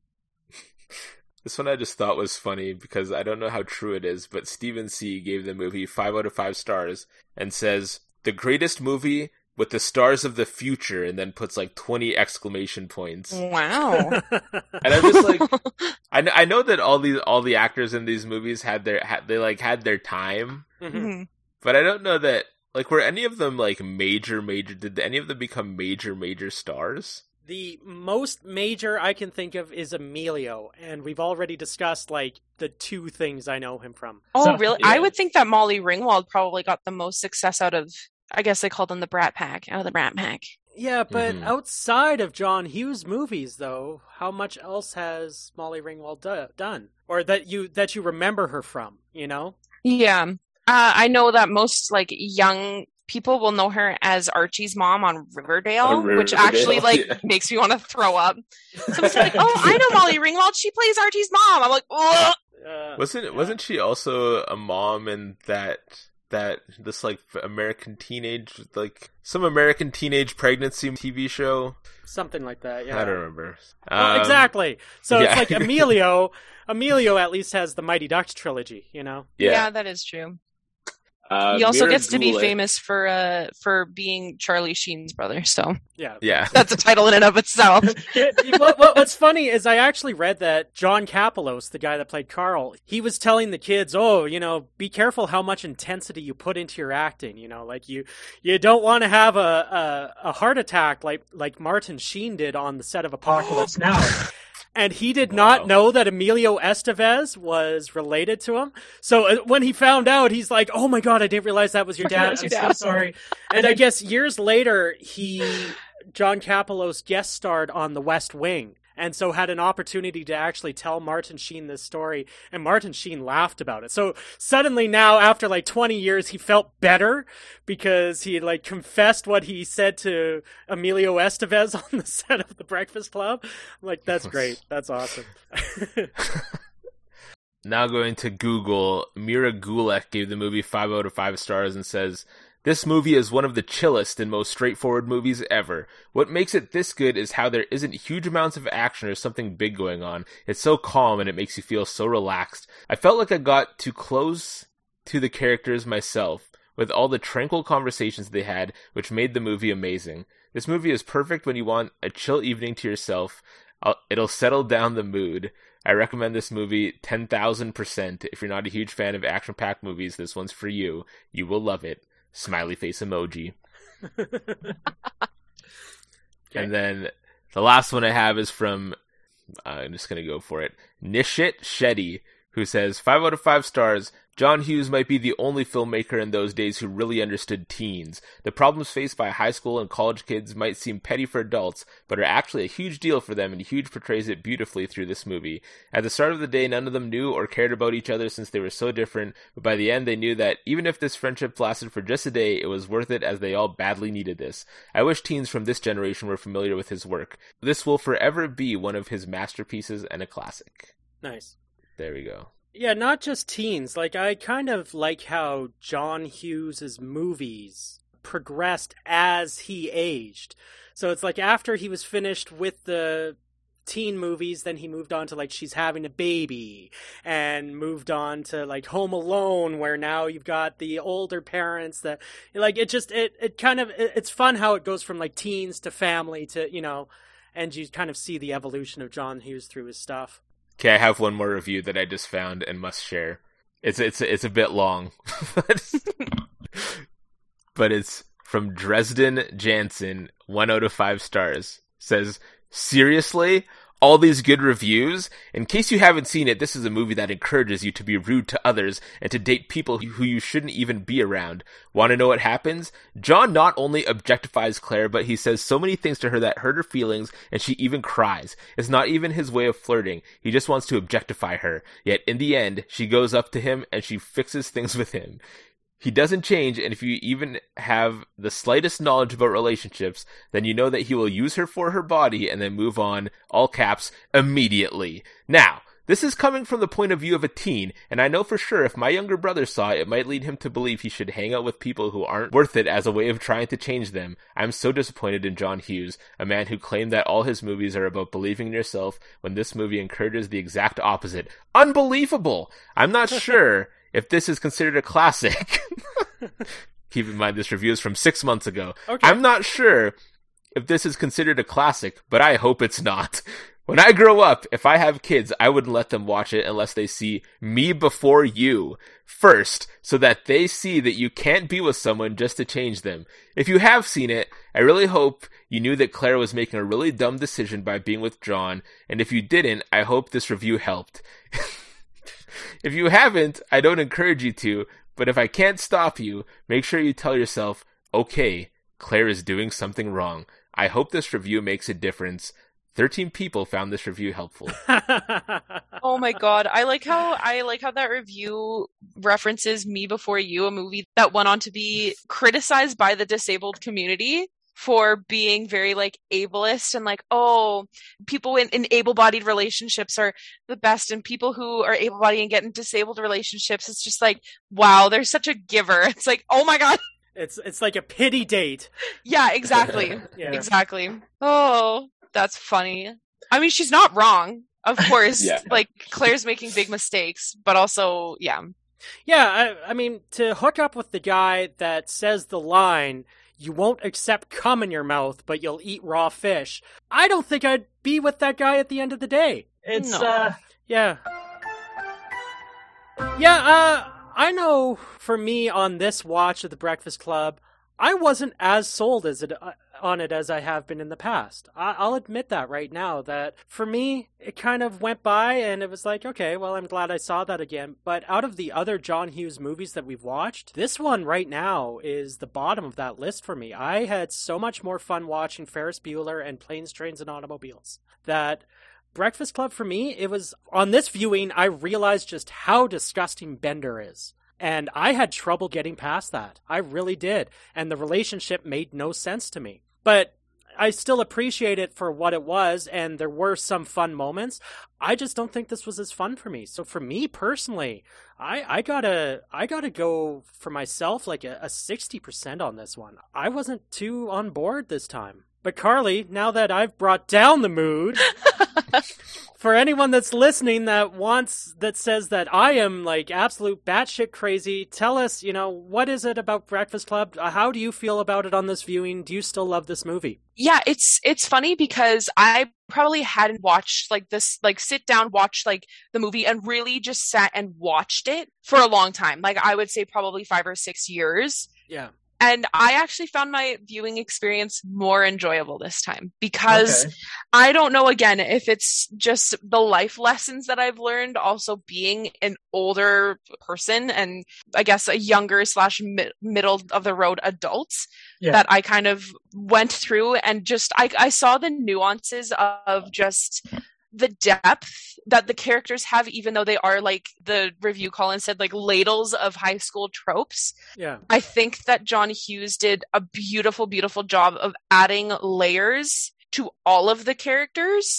This one I just thought was funny because I don't know how true it is, but Stephen C. gave the movie 5 out of 5 stars and says, "The greatest movie with the stars of the future," and then puts like 20 exclamation points. Wow. And I'm just like, I know that all the actors in these movies had their time, Mhm. but I don't know that, like, were any of them like major, did any of them become major stars? The most major I can think of is Emilio, and we've already discussed like the two things I know him from. Oh, So- really? Yeah. I would think that Molly Ringwald probably got the most success out of, I guess they called them the Brat Pack, out of the Brat Pack. Yeah, but Mhm. outside of John Hughes movies, though, how much else has Molly Ringwald done, or that you remember her from? You know? Yeah. I know that most like young people will know her as Archie's mom on Riverdale, On which Riverdale, actually like yeah. makes me want to throw up. Someone's like, "Oh, I know Molly Ringwald. She plays Archie's mom." I'm like, "Ugh." Wasn't she also a mom in that this like American teenage, like some American teenage pregnancy TV show? Something like that. Yeah. I don't remember. Well, exactly. So yeah. it's like Emilio. Emilio at least has the Mighty Ducks trilogy. You know? Yeah, that is true. He also Mira gets to be Goulet. famous for being Charlie Sheen's brother. So Yeah. that's a title in and of itself. What's funny is I actually read that John Kapelos, the guy that played Carl, he was telling the kids, be careful how much intensity you put into your acting. Like you don't want to have a heart attack like Martin Sheen did on the set of Apocalypse Now. And he did not know that Emilio Estevez was related to him. So when he found out, he's like, "Oh my God, I didn't realize that was your dad. I'm so sorry." And I guess years later, John Kapelos guest starred on The West Wing. And so had an opportunity to actually tell Martin Sheen this story, and Martin Sheen laughed about it. So suddenly now, after 20 years, he felt better because he had confessed what he said to Emilio Estevez on the set of The Breakfast Club. I'm like, that's great. That's awesome. Now going to Google, Mira Gulek gave the movie 5 out of 5 stars and says, "This movie is one of the chillest and most straightforward movies ever. What makes it this good is how there isn't huge amounts of action or something big going on. It's so calm and it makes you feel so relaxed. I felt like I got too close to the characters myself, with all the tranquil conversations they had, which made the movie amazing. This movie is perfect when you want a chill evening to yourself. It'll settle down the mood. I recommend this movie 10,000%. If you're not a huge fan of action-packed movies, this one's for you. You will love it. Smiley face emoji." And then the last one I have is from, I'm just going to go for it, Nishit Shetty, who says, 5 out of 5 stars. John Hughes might be the only filmmaker in those days who really understood teens. The problems faced by high school and college kids might seem petty for adults, but are actually a huge deal for them, and Hughes portrays it beautifully through this movie. At the start of the day, none of them knew or cared about each other since they were so different, but by the end they knew that even if this friendship lasted for just a day, it was worth it as they all badly needed this. I wish teens from this generation were familiar with his work. This will forever be one of his masterpieces and a classic. Nice. There we go. Yeah, not just teens. I kind of like how John Hughes' movies progressed as he aged. So it's after he was finished with the teen movies, then he moved on to She's Having a Baby, and moved on to Home Alone, where now you've got the older parents that it's fun how it goes from teens to family to, and you kind of see the evolution of John Hughes through his stuff. Okay, I have one more review that I just found and must share. It's a bit long, but it's from Dresden Jansen, 1 out of 5 stars. Says, "Seriously? All these good reviews? In case you haven't seen it, this is a movie that encourages you to be rude to others and to date people who you shouldn't even be around. Want to know what happens? John not only objectifies Claire, but he says so many things to her that hurt her feelings, and she even cries. It's not even his way of flirting. He just wants to objectify her. Yet in the end, she goes up to him and she fixes things with him. He doesn't change, and if you even have the slightest knowledge about relationships, then you know that he will use her for her body and then move on, all caps, immediately. Now, this is coming from the point of view of a teen, and I know for sure if my younger brother saw it, it might lead him to believe he should hang out with people who aren't worth it as a way of trying to change them. I'm so disappointed in John Hughes, a man who claimed that all his movies are about believing in yourself, when this movie encourages the exact opposite. Unbelievable! I'm not sure if this is considered a classic." Keep in mind this review is from 6 months ago. Okay. I'm not sure if this is considered a classic, but I hope it's not. When I grow up, if I have kids, I wouldn't let them watch it unless they see Me Before You first, so that they see that you can't be with someone just to change them. If you have seen it, I really hope you knew that Claire was making a really dumb decision by being with John, and if you didn't, I hope this review helped. If you haven't, I don't encourage you to, but if I can't stop you, make sure you tell yourself, okay, Claire is doing something wrong. I hope this review makes a difference. 13 people found this review helpful. Oh my God. I like how that review references Me Before You, a movie that went on to be criticized by the disabled community for being very ableist and people in able-bodied relationships are the best, and people who are able-bodied and get in disabled relationships, it's just wow, they're such a giver. It's oh my God. It's like a pity date. Yeah, exactly. Yeah. Exactly. Oh, that's funny. I mean, she's not wrong, of course. Yeah. Claire's making big mistakes, but also, yeah. Yeah, I mean, to hook up with the guy that says the line, "You won't accept cum in your mouth, but you'll eat raw fish," I don't think I'd be with that guy at the end of the day. It's, No. Yeah. Yeah, I know for me on this watch of The Breakfast Club, I wasn't as sold on it as I have been in the past. I'll admit that right now, that for me, it kind of went by and it was like, okay, well, I'm glad I saw that again. But out of the other John Hughes movies that we've watched, this one right now is the bottom of that list for me. I had so much more fun watching Ferris Bueller and Planes, Trains, and Automobiles that Breakfast Club for me, it was on this viewing, I realized just how disgusting Bender is. And I had trouble getting past that. I really did. And the relationship made no sense to me. But I still appreciate it for what it was, and there were some fun moments. I just don't think this was as fun for me. So for me personally, I gotta go for myself like a 60% on this one. I wasn't too on board this time. But Carly, now that I've brought down the mood, for anyone that's listening that says that I am like absolute batshit crazy, tell us, what is it about Breakfast Club? How do you feel about it on this viewing? Do you still love this movie? Yeah, it's funny because I probably hadn't watched like this, like sit down, watch like the movie and really just sat and watched it for a long time. Like I would say probably 5 or 6 years. Yeah. And I actually found my viewing experience more enjoyable this time because I don't know, again, if it's just the life lessons that I've learned, also being an older person and I guess a younger / middle of the road adult that I kind of went through and just, I saw the nuances of just the depth that the characters have, even though they are, like the review Colin said, like ladles of high school tropes. Yeah. I think that John Hughes did a beautiful, beautiful job of adding layers to all of the characters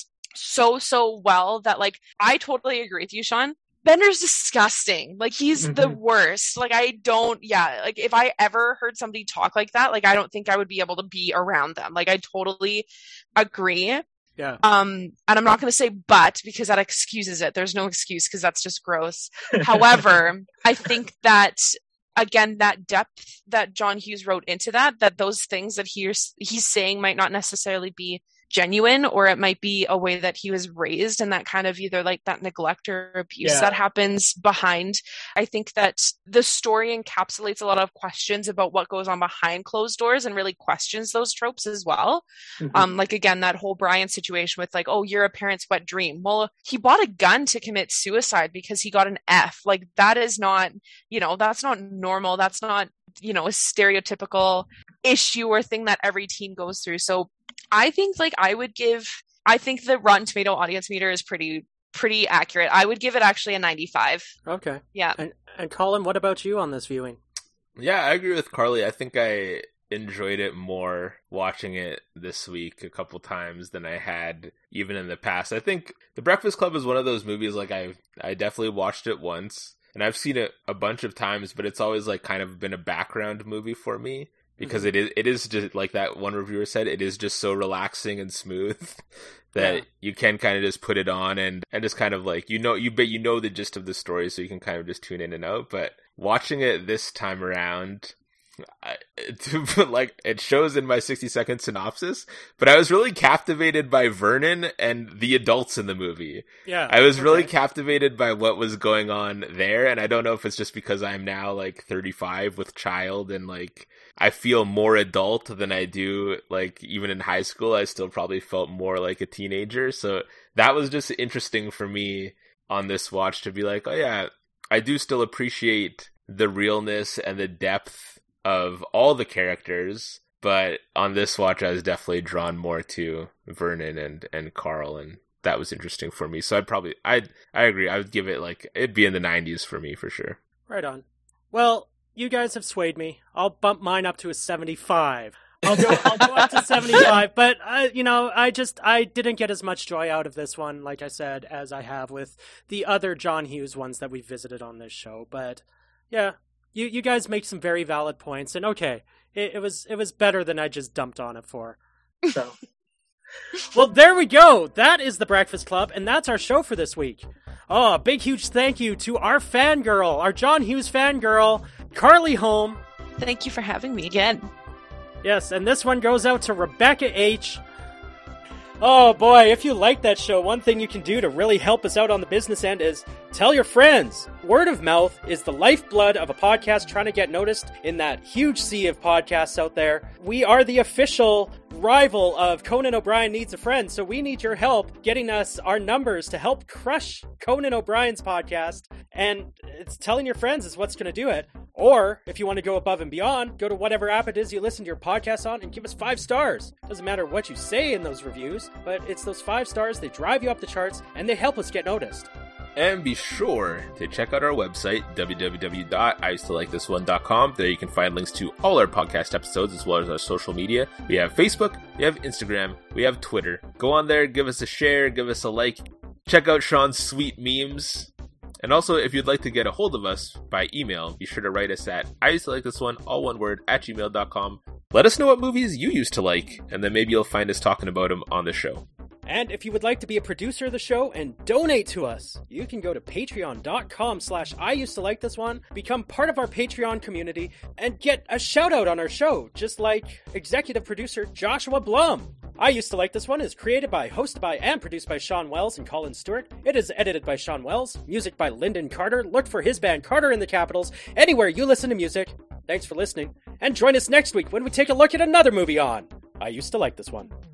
so well that, like, I totally agree with you, Sean. Bender's disgusting. Like, he's the worst. Like, like, if I ever heard somebody talk like that, like, I don't think I would be able to be around them. Like, I totally agree. Yeah. And I'm not going to say but because that excuses it. There's no excuse because that's just gross. However, I think that, again, that depth that John Hughes wrote into that those things that he's saying might not necessarily be genuine, or it might be a way that he was raised and that kind of either like that neglect or abuse that happens behind. I think that the story encapsulates a lot of questions about what goes on behind closed doors and really questions those tropes as well. Like, again, that whole Brian situation with like, oh, you're a parent's wet dream. Well, he bought a gun to commit suicide because he got an F. Like, that is not, that's not normal. That's not, a stereotypical issue or thing that every teen goes through. So I think like I think the Rotten Tomato audience meter is pretty accurate. I would give it actually a 95. Okay. Yeah. And Colin, what about you on this viewing? Yeah, I agree with Carly. I think I enjoyed it more watching it this week a couple times than I had even in the past. I think The Breakfast Club is one of those movies, like I definitely watched it once and I've seen it a bunch of times, but it's always like kind of been a background movie for me. Because it is just like that one reviewer said, it is just so relaxing and smooth that you can kind of just put it on and just kind of like, you know the gist of the story, so you can kind of just tune in and out. But watching it this time around, like it shows in my 60-second synopsis, but I was really captivated by Vernon and the adults in the movie. Yeah, I was really captivated by what was going on there, and I don't know if it's just because I'm now like 35 with child and like I feel more adult than I do, like, even in high school, I still probably felt more like a teenager. So that was just interesting for me on this watch to be like, oh yeah, I do still appreciate the realness and the depth of all the characters. But on this watch, I was definitely drawn more to Vernon and Carl, and that was interesting for me. So I agree. I would give it like, it'd be in the 90s for me for sure. Right on. Well, you guys have swayed me. I'll bump mine up to a 75. I'll go up to 75, but I didn't get as much joy out of this one, like I said, as I have with the other John Hughes ones that we've visited on this show. But yeah, you guys make some very valid points, and okay, it was better than I just dumped on it for. So Well, there we go. That is the Breakfast Club, and that's our show for this week. Oh, a big, huge thank you to our fangirl, our John Hughes fangirl, Carly Holm. Thank you for having me again. Yes, and this one goes out to Rebecca H. Oh boy, if you like that show, one thing you can do to really help us out on the business end is tell your friends. Word of mouth is the lifeblood of a podcast trying to get noticed in that huge sea of podcasts out there. We are the official rival of Conan O'Brien Needs a Friend, so we need your help getting us our numbers to help crush Conan O'Brien's podcast, and it's telling your friends is what's going to do it. Or, if you want to go above and beyond, go to whatever app it is you listen to your podcast on and give us 5 stars. Doesn't matter what you say in those reviews, but it's those 5 stars, they drive you up the charts, and they help us get noticed. And be sure to check out our website, www.IusedToLikeThis1.com. There you can find links to all our podcast episodes as well as our social media. We have Facebook, we have Instagram, we have Twitter. Go on there, give us a share, give us a like. Check out Sean's sweet memes. And also, if you'd like to get a hold of us by email, be sure to write us at IusedToLikeThis1, all one word, @gmail.com. Let us know what movies you used to like, and then maybe you'll find us talking about them on the show. And if you would like to be a producer of the show and donate to us, you can go to patreon.com/IusedToLikeThis1, become part of our Patreon community, and get a shout out on our show, just like executive producer Joshua Blum. I Used to Like This One is created by, hosted by, and produced by Sean Wells and Colin Stewart. It is edited by Sean Wells. Music by Lyndon Carter. Look for his band Carter in the Capitals anywhere you listen to music. Thanks for listening, and join us next week when we take a look at another movie on I Used to Like This One.